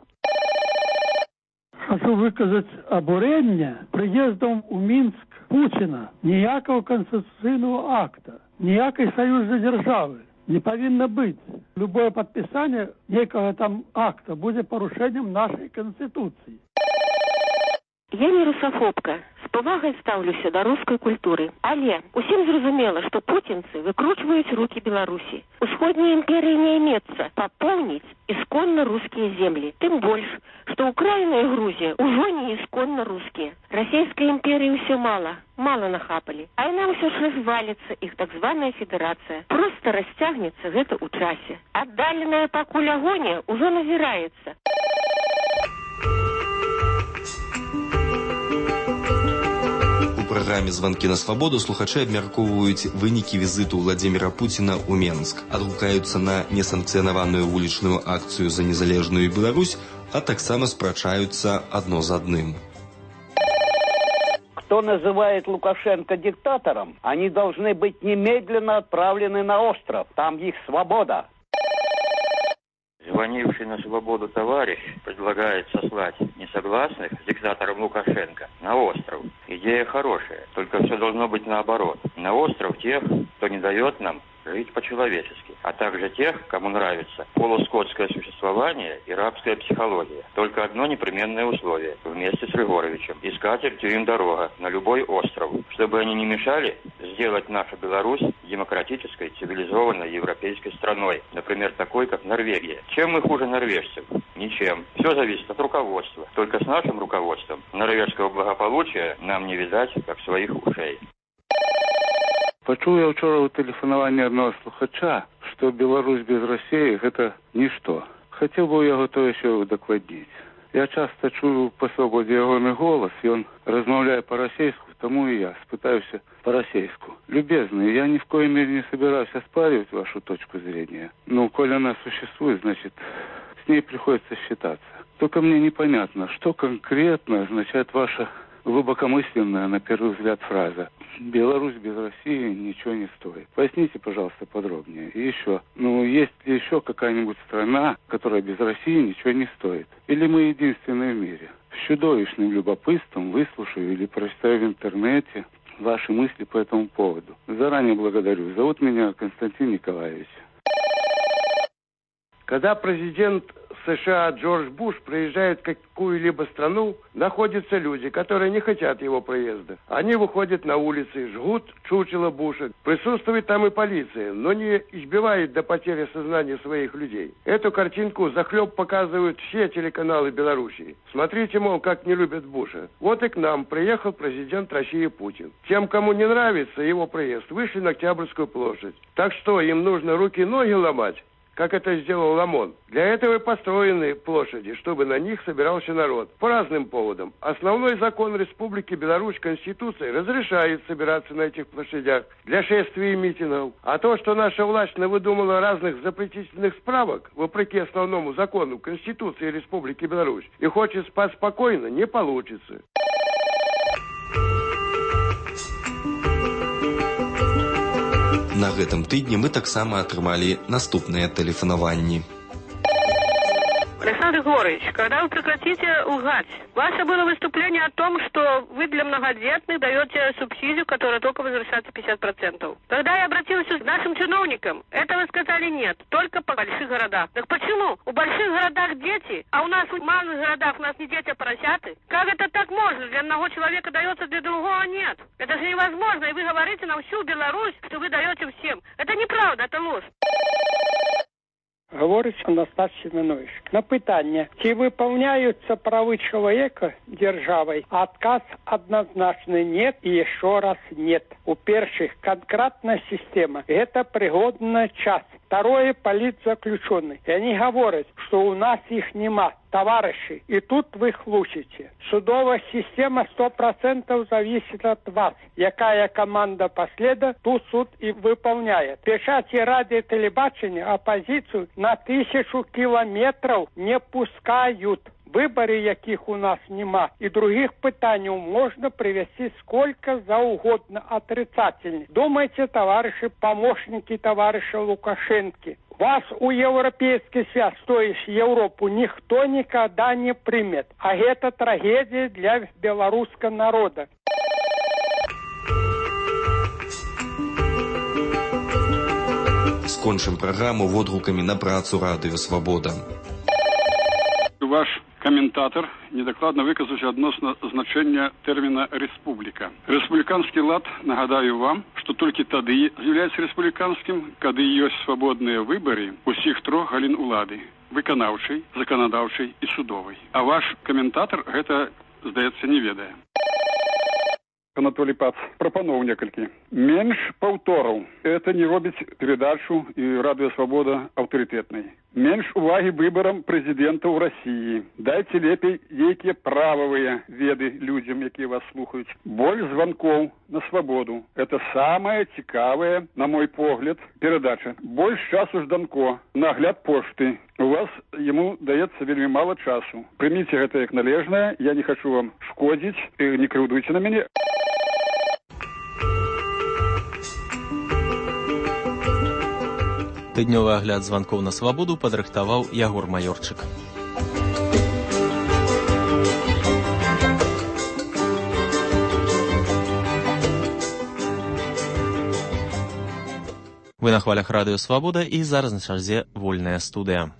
Хочу выказать обурение приездом у Минск Путина. Ніякого конституційного акта, ніякої союзної держави не повинно быть. Любое подписание некого там акта будет порушением нашей Конституции. Я не русафобка. З повагай стаўлюся да рускай культуры. Але усім зразумела, што пуцінцы выкручваюць рукі Беларусі. Усходняя імперія не імецца папоўніць ісконна рускія землі. Тым больш, што Украіна і Грузія ўжо не ісконна рускія. Расійскай імперіі ўсё мала нахапалі. А яна ўсё ж разваліцца, іх так званая федэрацыя. Проста расцягнецца гэта ў часе. Аддаленая пакуль агонія ўжо назіраецца. У праграме «Званкі на свабоду» слухачы абмяркоўваюць вынікі візіту Владзіміра Пуціна ў Менск, адгукаюцца на несанкцыянаваную вулічную акцыю за незалежную Беларусь, а таксама спрачаюцца адно з адным. Кто называет Лукашенко диктатором, они должны быть немедленно отправлены на остров. Там их свобода. Звонивший на свободу товарищ предлагает сослать несогласных с диктатором Лукашенко на остров. Идея хорошая, только все должно быть наоборот. На остров тех, кто не дает нам жить по-человечески, а также тех, кому нравится полускотское существование и рабская психология. Только одно непременное условие – вместе с Рыгоровичем. И с катертью им дорога на любой остров, чтобы они не мешали сделать нашу Беларусь демократической, цивилизованной европейской страной, например, такой, как Норвегия. Чем мы хуже норвежцев? Ничем. Все зависит от руководства. Только с нашим руководством норвежского благополучия нам не видать, как своих ушей. Пачуў я ўчора ў тэлефанаванні аднаго слухача, што Беларусь без Расіі гэта нішто. Хацеў бы яго то яшчэ удакладніць. Я часто чую па свабодзе ягоны голас, ён размаўляе па-расейску, тому и я спытаюся по-расейску. Любезный, я ни в коей мере не собираюсь оспаривать вашу точку зрения. Но коль она существует, значит, с ней приходится считаться. Только мне непонятно, что конкретно означает ваша глубокомысленная, на первый взгляд, фраза «Беларусь без России ничего не стоит». Поясните, пожалуйста, подробнее. И еще, есть ли еще какая-нибудь страна, которая без России ничего не стоит? Или мы единственные в мире? С чудовищным любопытством выслушаю или прочитаю в интернете ваши мысли по этому поводу. Заранее благодарю. Зовут меня Константин Николаевич. Когда президент США Джордж Буш приезжает в какую-либо страну, находятся люди, которые не хотят его приезда. Они выходят на улицы, жгут чучело Буша. Присутствует там и полиция, но не избивает до потери сознания своих людей. Эту картинку захлеб показывают все телеканалы Белоруссии. Смотрите, мол, как не любят Буша. Вот и к нам приехал президент России Путин. Тем, кому не нравится его приезд, вышли на Октябрьскую площадь. Так что, им нужно руки и ноги ломать? как это сделал Ламон. Для этого и построены площади, чтобы на них собирался народ. По разным поводам. Основной закон Республики Беларусь, Конституция, разрешает собираться на этих площадях для шествий и митингов. А то, что наша власть навыдумала разных запретительных справок, вопреки основному закону Конституции Республики Беларусь, и хочет спать спокойно, не получится. На гэтым тыдні мы таксама атрымалі наступныя тэлефанаванні. Александр Григорьевич, когда вы прекратите лгать? Ваше было выступление о том, что вы для многодетных даете субсидию, которая только возвращается 50%. Когда я обратилась к нашим чиновникам, это вы сказали нет, только по больших городах. Так почему? У больших городах дети, а у нас в малых городах у нас не дети, а поросяты. Как это так можно? Для одного человека дается, для другого нет. Это же невозможно, и вы говорите на всю Беларусь, что вы даете всем. Это неправда, это ложь. Говорить Анастас Семенович. На питання, чи выполняются правы человека державой? Отказ однозначный нет и еще раз нет. У-перших, конкретная система. Это пригодная часть. Второе, политзаключенные. И они говорят, что у нас их нема. Товарищи, и тут вы хлусите. Судовая система 100% зависит от вас. Якая команда последа, ту суд и выполняет. Печати радио телебачения оппозицию на 1000 километров не пускают. Выборы, яких у нас нема, и других питаний можно привести сколько за угодно отрицательных. Думайте, товарищи помощники товарища Лукашенко. Вас у Европейский Союз, то есть Европу, никто никогда не примет. А это трагедия для белорусского народа. Скончым праграму водгукамі на працу Радыё Свабода. Ваш каментатор недокладно выказаўся адносна значэння тэрміна «рэспубліка». Рэспубліканскі лад, нагадаю вам, што толькі тады з'яўляецца рэспубліканскім, кады ёсць свабодныя выбары усіх трох галін улады – выканаўчай, заканадаўчай і судовай. А ваш каментатор гэта, здаецца, не ведае. Анатолий Пац прапаноў некалькі. Менш паўтораў. Это не робіць перадачу і Радыё Свабода аўтарытэтнай. Менш увагі выбарам прэзідэнтаў Расіі. Дайце лепей нейкія прававыя веды людзям, якія вас слухаюць. Больш званкоў на свабоду. Это самая цікавая, на мой погляд, перадача. Больш часу Жданко. Нагляд пошты. У вас яму даецца вельмі мала часу. Прыміце гэта як належнае. Я не хачу вам шкодзіць. Не крыўдуйце на мяне. Тыднёвы агляд званкоў на свабоду падрыхтаваў Ягор Маёрчык. Вы на хвалях Радыё Свабода і зараз на чарзе вольная студыя.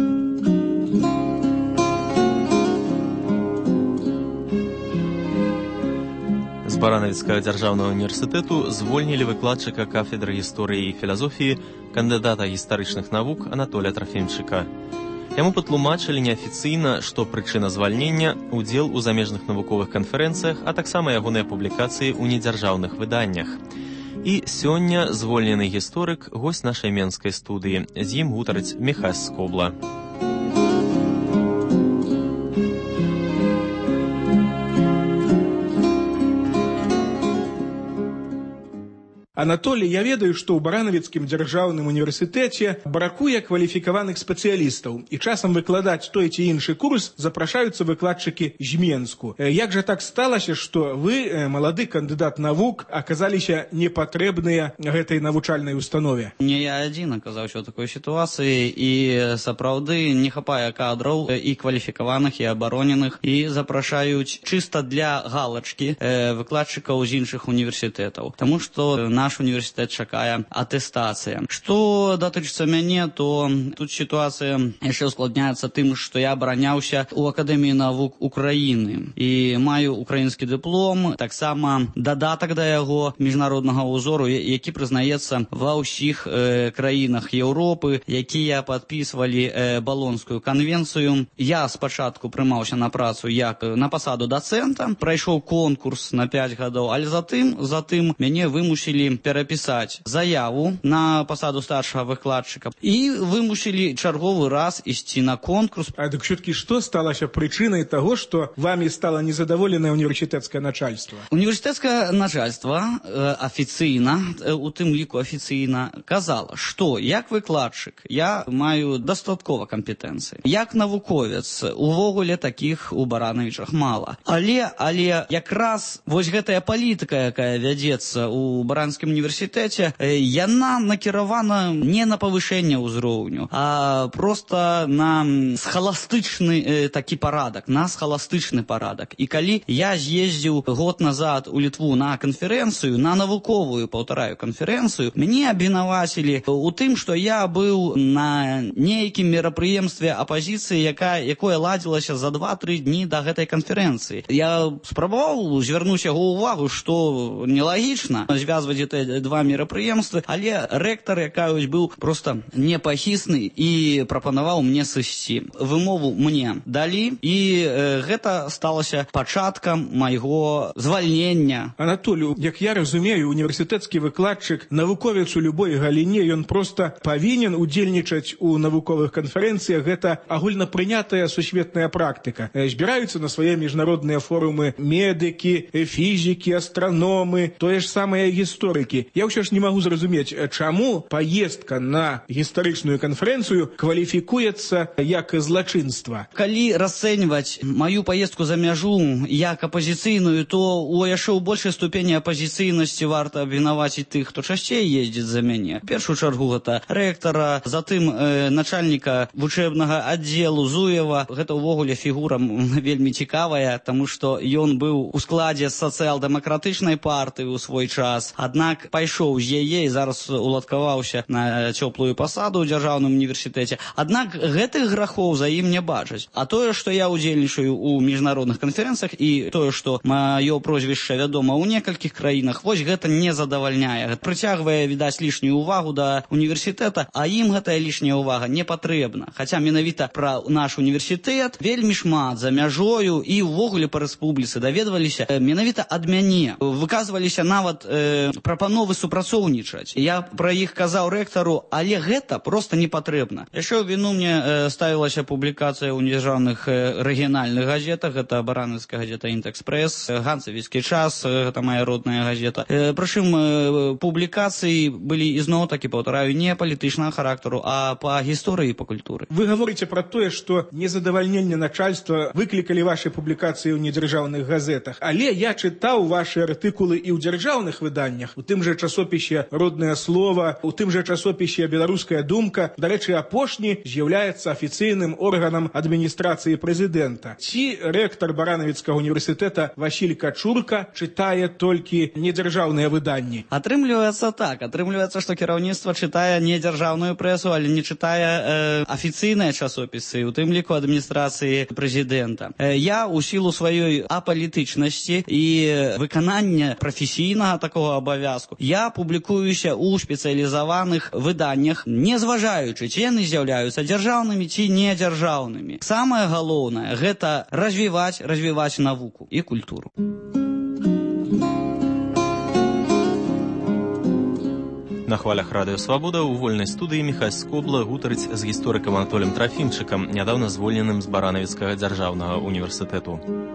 З Баранавіцкага дзяржаўнага універсітэту звольнілі выкладчыка кафедры гісторыі і філазофіі, кандыдата гістарычных навук Анатолія Трафімчыка. Яму патлумачылі неафіцыйна, што прычына звальнення – удзел у замежных навуковых канферэнцыях, а таксама ягоныя публікацыі ў недзяржаўных выданнях. І сёння звольнены гісторык – госць нашай менскай студыі. З ім гутарыць Міхась Скобла. Анатолий, я ведаю, што ў Баранавіцкім дзяржаўным універсітэце бракуе кваліфікаваных спецыялістаў, і часам выкладаць той ці іншы курс запрашаюцца выкладчыкі з Менску. Як жа так сталася, што вы, малады кандыдат навук, аказаліся непатрэбныя гэтай навучальнай установе? Не я адзін аказаўся ў такой сітуацыі, і сапраўды не хапае кадраў і кваліфікаваных, і абароненых, і запрашаюць чыста для галачкі выкладчыкаў з іншых універсітэтаў. Таму што наш універсітэт чакае атэстацыя. Што датычыцца мяне, то тут сітуацыя яшчэ ускладняецца тым, што я абараняўся ў Акадэміі навук Украіны і маю украінскі дыплом, таксама дадатак да яго міжнароднага ўзору, які прызнаецца ва ўсіх краінах Еўропы, якія падпісвалі Балонскую канвенцыю. Я спачатку прымаўся на працу як на пасаду дацэнта, прайшоў конкурс на 5 гадоў, але затым мяне вымусілі перапісаць заяву на пасаду старшага выкладчыка і вымусілі чарговы раз ісці на конкурс. А дык все-таки что сталася причиной того, что вами стало незадоволенное университетское начальство? Университетское начальство официально, у тым ліку офіцыйна, казала, што як выкладчык я маю дастаткова кампетэнцыі. Як навуковец увогуле такіх у Баранавічах мала. Але якраз вось гэтая палітыка, якая вядзецца у Баранскім універсітэце, яна накіравана не на павышэнне ўзроўню, а просто на схаластычны такі парадак, на схаластычны парадак. І калі я з'ездзіў год назад у Літву на канферэнцыю, на навуковую, паўтараю, канферэнцыю, мяне абвінавацілі у тым, што я быў на нейкім мерапрыемстве апазіцыі, якое ладзілася за 2-3 дні да гэтай канферэнцыі. Я спрабаваў звярнуць яго ўвагу, што нелагічна звязваць гэтыя два мерапрыемствы, але рэктар, якаюсь, быў просто непахісны і прапанаваў мне сысці. Вымову мне далі, і гэта сталася пачаткам майго звальнення. Анатолію, як я разумею, універсітэцкі выкладчык, навуковец у любой галіне, ён просто павінен удзельнічаць у навуковых канферэнцыях. Гэта агульнапрынятая сусветная практыка. Збіраюцца на свае міжнародныя форумы медыкі, фізікі, астраномы, тое ж самае гісторыкі. Я ўсё ж не магу зразумець, чаму паездка на гістарычную канферэнцыю кваліфікуецца як злачынства. Калі расцэньваць маю паездку за мяжу як апазіцыйную, то у яшчэ ў большай ступені апазіцыйнасці варта абвінаваціць тых, хто часцей ездзіць за мяне. В першую чаргу гэта рэктара, затым начальніка вучэбнага аддзелу Зуева. Гэта ўвогуле фігура вельмі цікавая, таму што ён быў у складзе сацыял-дэмакратычнай партыі ў свой час, аднак пайшоў з яе і зараз уладкаваўся на цёплую пасаду ў дзяржаўным універсітэце. Аднак гэтых грахоў за ім не бачаць. А тое, што я удзельнічаю ў міжнародных канферэнцыях і тое, што маё прозвішча вядома ў некалькіх краінах, вось гэта не задавальняе. Прыцягвае, відаць, лішнюю увагу да універсітэта, а ім гэтая лішняя ўвага не патрэбна. Хаця менавіта пра наш універсітэт вельмі шмат за мяжою і ўвогуле па рэспубліцы даведваліся менавіта ад мяне. Выказваліся нават прапановы супрацоўнічаць. Я пра іх казаў рэктару, але гэта проста не патрэбна. Яшчэ ў віну мне ставілася публікацыя ў дзяржаўных рэгіянальных газетах, гэта баранаўская газета «Інтэкспрэс», «Ганцевіцкі час», гэта моя родная газета. Прычым публікацыі былі ізноў-такі, паўтараю, не палітычнага характару, а па гісторыі і па культуры. Вы гаворыце пра тое, што незадавальненне начальства выклікалі вашы публікацыі ў недзяржаўных газетах, але я чытаў вашы артыкулы і ў дзяржаўных выданнях, у тым жа часопісе «Роднае слова», у тым жа часопісе «Беларуская думка». Дарэчы, апошні з'яўляецца афіцыйным органам адміністрацыі прэзідэнта. Ці рэктар Баранавіцкага універсітэта Васіль Качурка чытае толькі недзяржаўныя выданні? Атрымліваецца так. Атрымліваецца, што кіраўніцтва чытае не дзяржаўную прэсу, але не чытае афіцыйныя часопісы, у тым ліку адміністрацыі прэзідэнта. Я у сілу сваёй апалітычнасці і выканання прафесійнага такога абавязку, я публікуюся ў спецыялізаваных выданнях, не зважаючы, ці яны з'яўляюцца дзяржаўнымі ці не дзяржаўнымі. Самае галоўнае – гэта развіваць навуку і культуру. На хвалях радыё «Свабода» у вольнай студыі Міхась Скобла гутарыць з гісторыкам Анатолем Трафімчыкам, нядаўна звольненым з Баранавіцкага дзяржаўнага універсітэту.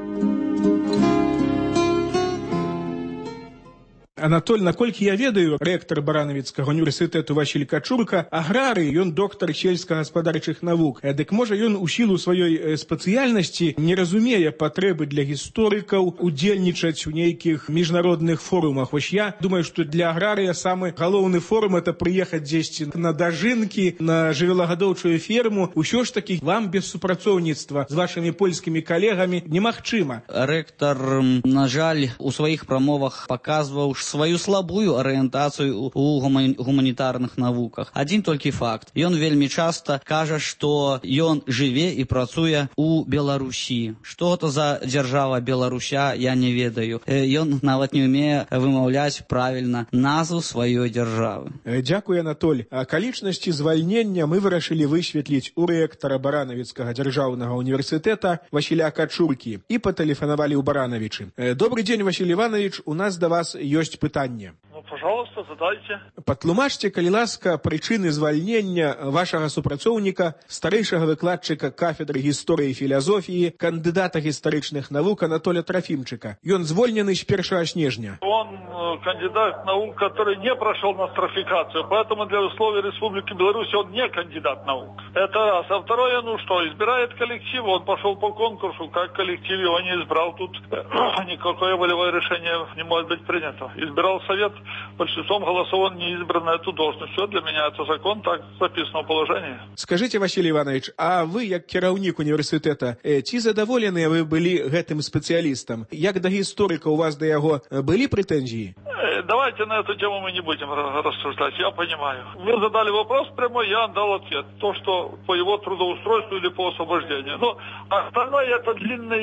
Анатоль, наколькі я ведаю, рэктар Баранавіцкага універсітэту Васіль Качурка аграрый, ён доктар сельскагаспадарчых навук. Дык можа ён у сілу сваёй спецыяльнасці не разумее патрэбы для гісторыкаў удзельнічаць у нейкіх міжнародных форумах. Вось я думаю, што для аграрыя самы галоўны форум это прыехаць дзесьці на дажынкі, на жывёлагадоўчую ферму. Усё ж такі вам без супрацоўніцтва з вашымі польскімі калегамі немагчыма. Рэктар, на жаль, у сваіх прамовах паказваў сваю слабую арыентацыю ў гуманітарных навуках. Адзін толькі факт. Ён вельмі часта кажа, што ён жыве і працуе ў Беларусі. Што гэта за дзяржава Беларуся, я не ведаю. Ён нават не ўмее вымаўляць правільна назву сваёй дзяржавы. Дзякуй, Анатоль. Акалічнасці звальнення мы вырашылі высветліць у рэктара Баранавіцкага дзяржаўнага універсітэта Васіля Качуркі і патэлефанавалі ў Баранавічы. Добрый дзень, Васіль Іванович, у нас да вас ёсць пытанне. Пожалуйста, задайте. Патлумачце, калі ласка, прычыны звальнення вашага супрацоўніка, старэйшага выкладчыка кафедры гісторыі і філазофіі, кандыдата гістарычных навук Анатоля Трофимчика. Ён звольнены з 1 снежня. Он кандидат наук, который не прошел нострификацию, поэтому для условий Республики Беларусь он не кандидат наук. Это раз. А второе, избирает коллектив, он пошел по конкурсу, как коллектив его не избрал, тут никакое волевое решение не может быть принято. Избирал совет, большинством голосов он не избран на эту должность. Все, для меня это закон, так записано в положении. Скажите, Василий Иванович, а вы, як кіраўнік універсітэта, ці задаволеныя вы былі гэтым спецыялістам? Як да гісторыка у вас да яго былі прэтэнзіі? Давайте на эту тему мы не будем рассуждать, я понимаю. Вы задали вопрос прямой, я дал ответ. То, что по его трудоустройству или по освобождению. Но остальное это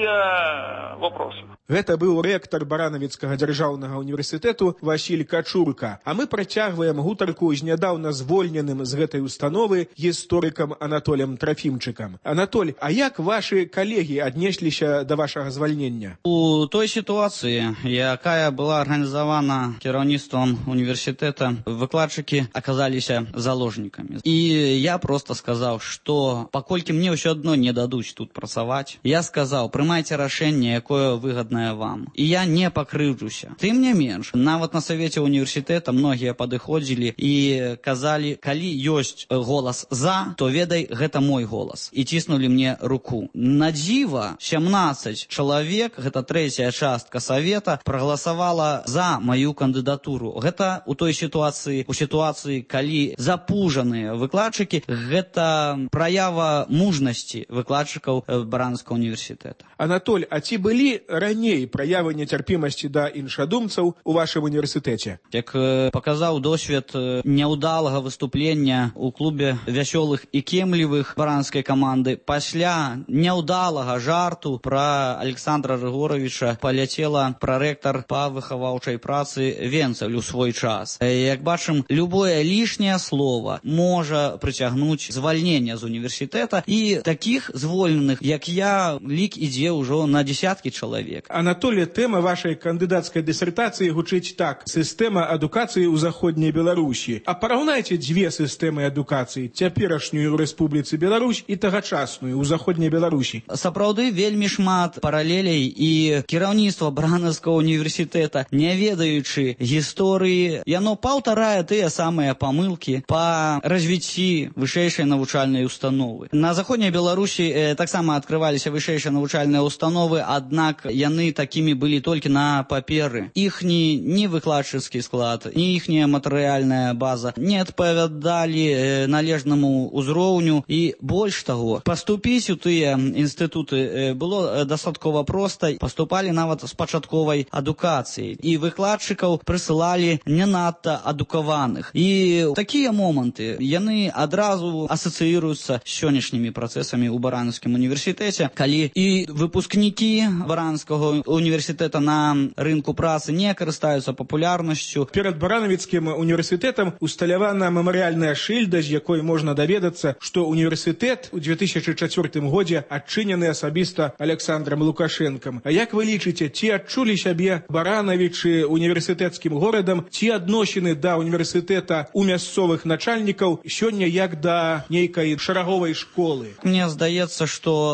длинные вопросы. Гэта быў рэктар Баранавіцкага дзяржаўнага універсітэту Васіль Качурка. А мы працягваем гутарку з нядаўна звольненым з гэтай установы гісторыкам Анатолем Трофимчикам. Анатоль, а як ваши калегі аднесліся да вашага звальнення? У той ситуации, якая была организована кіраўніцтвом университета, выкладчики оказались заложниками. И я просто сказал, что покольки мне все одно не дадут тут працаваць, я сказал, прымайце рашэнне, якое выгодное вам. И я не покрыўджуся. Тым не менш, нават на совете университета многие падыходзілі и казали, калі ёсць голос за, то ведай, гэта мой голос. И ціснули мне руку. На дзіва 17 человек, гэта третья частка совета, проголосовала за мою кандидатуру. Гэта у той ситуации, у ситуации, калі запужаныя выкладчыкі, гэта праява мужнасці выкладчыкаў Баранскага университета. Анатоль, а ці былі раней праявы нецярпімасці да іншадумцаў у вашым універсітэце? Як паказаў досвед няўдалага выступлення ў клубе вясёлых і кемлівых баранскай каманды, пасля няўдалага жарту пра Александра Рыгоровича паляцела прарэктар па выхаваўчай працы Венцаль у свой час. Як бачым, любое лішняе слово можа прыцягнуць звальнення з універсітэта, і такіх звольненых, як я, лік ідзе ўжо на десяткі чалавек. Анатолий, тэма вашей кандыдацкай дысертацыі гучыць так: сістэма адукацыі ў заходняй Беларусі. А параўнайце дзве сістэмы адукацыі, цяперашнюю ў Рэспубліцы Беларусь і тагачасную ў заходняй Беларусі. Сапраўды вельмі шмат паралелей, і кіраўніцтва Баранаўскага універсітэта, не ведаючы гісторыі, яно паўтарае тыя самыя памылкі па развіцці вышэйшай навучальнай установы. На заходняй Беларусі таксама адкрываліся вышэйшыя навучальныя установы, аднак яны такімі былі толькі на паперы. Іхні ні выкладчыцкі склад, ні іхняя матэрыяльная база не адпавядалі належнаму ўзроўню, і больш таго, паступіць у тыя інстытуты было дастаткова проста, паступалі нават з пачатковай адукацыяй, і выкладчыкаў прысылалі не надта адукаваных. І такія моманты, яны адразу асацыіруюцца з сённяшнімі працэсамі ў Баранаўскім універсітэце, калі і выпускнікі Баранаўскага універсітэта на рынку працы не карыстаюцца папулярнасцю. Перад Баранавіцкім універсітэтам усталявана мемарыяльная шыльда, з якой можна даведацца, што універсітэт у 2004 годзе адчынены асабіста Александром Лукашенком. А як вы лічыце, ці адчулі сябе Баранавічы універсітэцкім горадам, ці адносіны да універсітэта у мясцовых начальнікаў сёння як да нейкай шараговай школы? Мне здаецца, што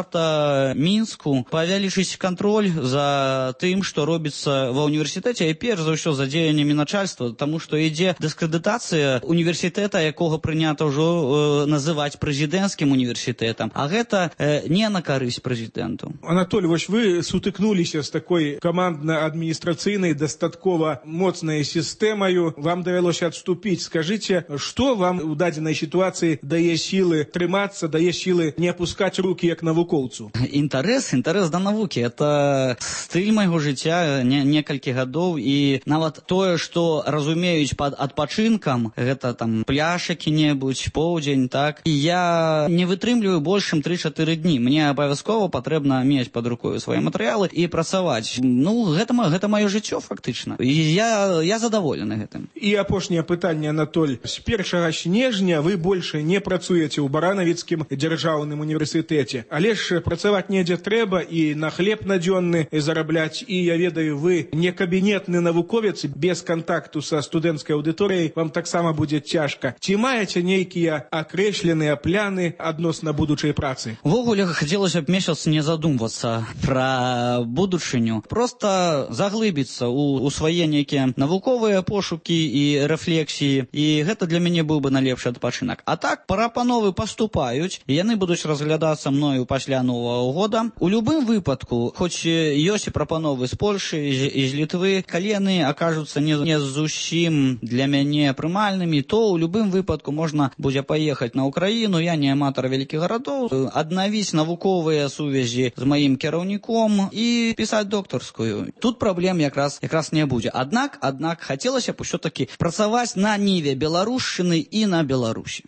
варта Мінску павялічыць кантроль за тым, што робіцца ва універсітэце, і перш за ўсё за дзеяннямі начальства, таму што ідзе дыскрэдытацыя універсітэта, якога прынята ўжо называць прэзідэнцкім універсітэтам, а гэта не на карысць прэзідэнту. Анатоль, вось вы сутыкнуліся з такой камандна-адміністрацыйнай дастаткова моцнай сістэмаю, вам давялося адступіць. Скажыце, што вам у дадзенай сітуацыі дае сілы трымацца, дае сілы не апускаць рукі як навукоўцу? Інтарэс да навукі, это стыль майго жыцця некалькі гадоў, і нават тое, што разумеюць пад адпачынкам, гэта там пляж які-небудзь, поўдзень, так, і я не вытрымліваю больш чым 3-4 дні. Мне абавязкова патрэбна мець пад рукою свае матэрыялы і працаваць. Ну, гэта маё жыццё фактычна. І я задаволены гэтым. І апошняе пытанне, Анатоль. З 1 снежня вы больше не працуеце ў Баранавіцкім дзяржаўным універсітэце. Але ж працаваць недзе трэба і на хлеб надзённы зарабляць. І я ведаю, вы не кабінетны навуковец, без кантакту са студэнцкай аўдыторыяй вам таксама будзе цяжка. Ці маеце нейкія акрэсленыя пляны адносна будучай працы? Увогуле, хацелася б месяц не задумвацца пра будучыню. Просто заглыбіцца ў свае нейкія навуковыя пошукі і рэфлексіі. І гэта для мяне быў бы найлепшы адпачынак. А так, прапановы паступаюць, і яны будуць разглядацца мною пасля Новага года. У любым выпадку, хоць ёсць і прапановы з Польшы і з Літвы, калі яны акажуцца не зусім для мяне прымальнымі, то ў любым выпадку можна будзе паехаць на Украіну, я не аматар вялікіх гарадоў, аднавіць навуковыя сувязі з маім кіраўніком і пісаць доктарскую. Тут праблем якраз не будзе. Аднак хацелася б усё-такі працаваць на ніве беларушчыны і на Беларусі.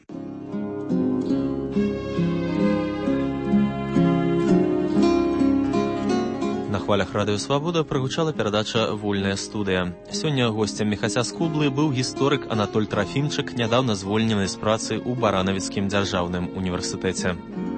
На хвалях Радыё Свабода прагучала перадача «Вольная студыя». Сёння госцем «Міхася Скублы» быў гісторык Анатоль Трафімчык, нядаўна звольнены з працы ў Баранавіцкім дзяржаўным універсітэце.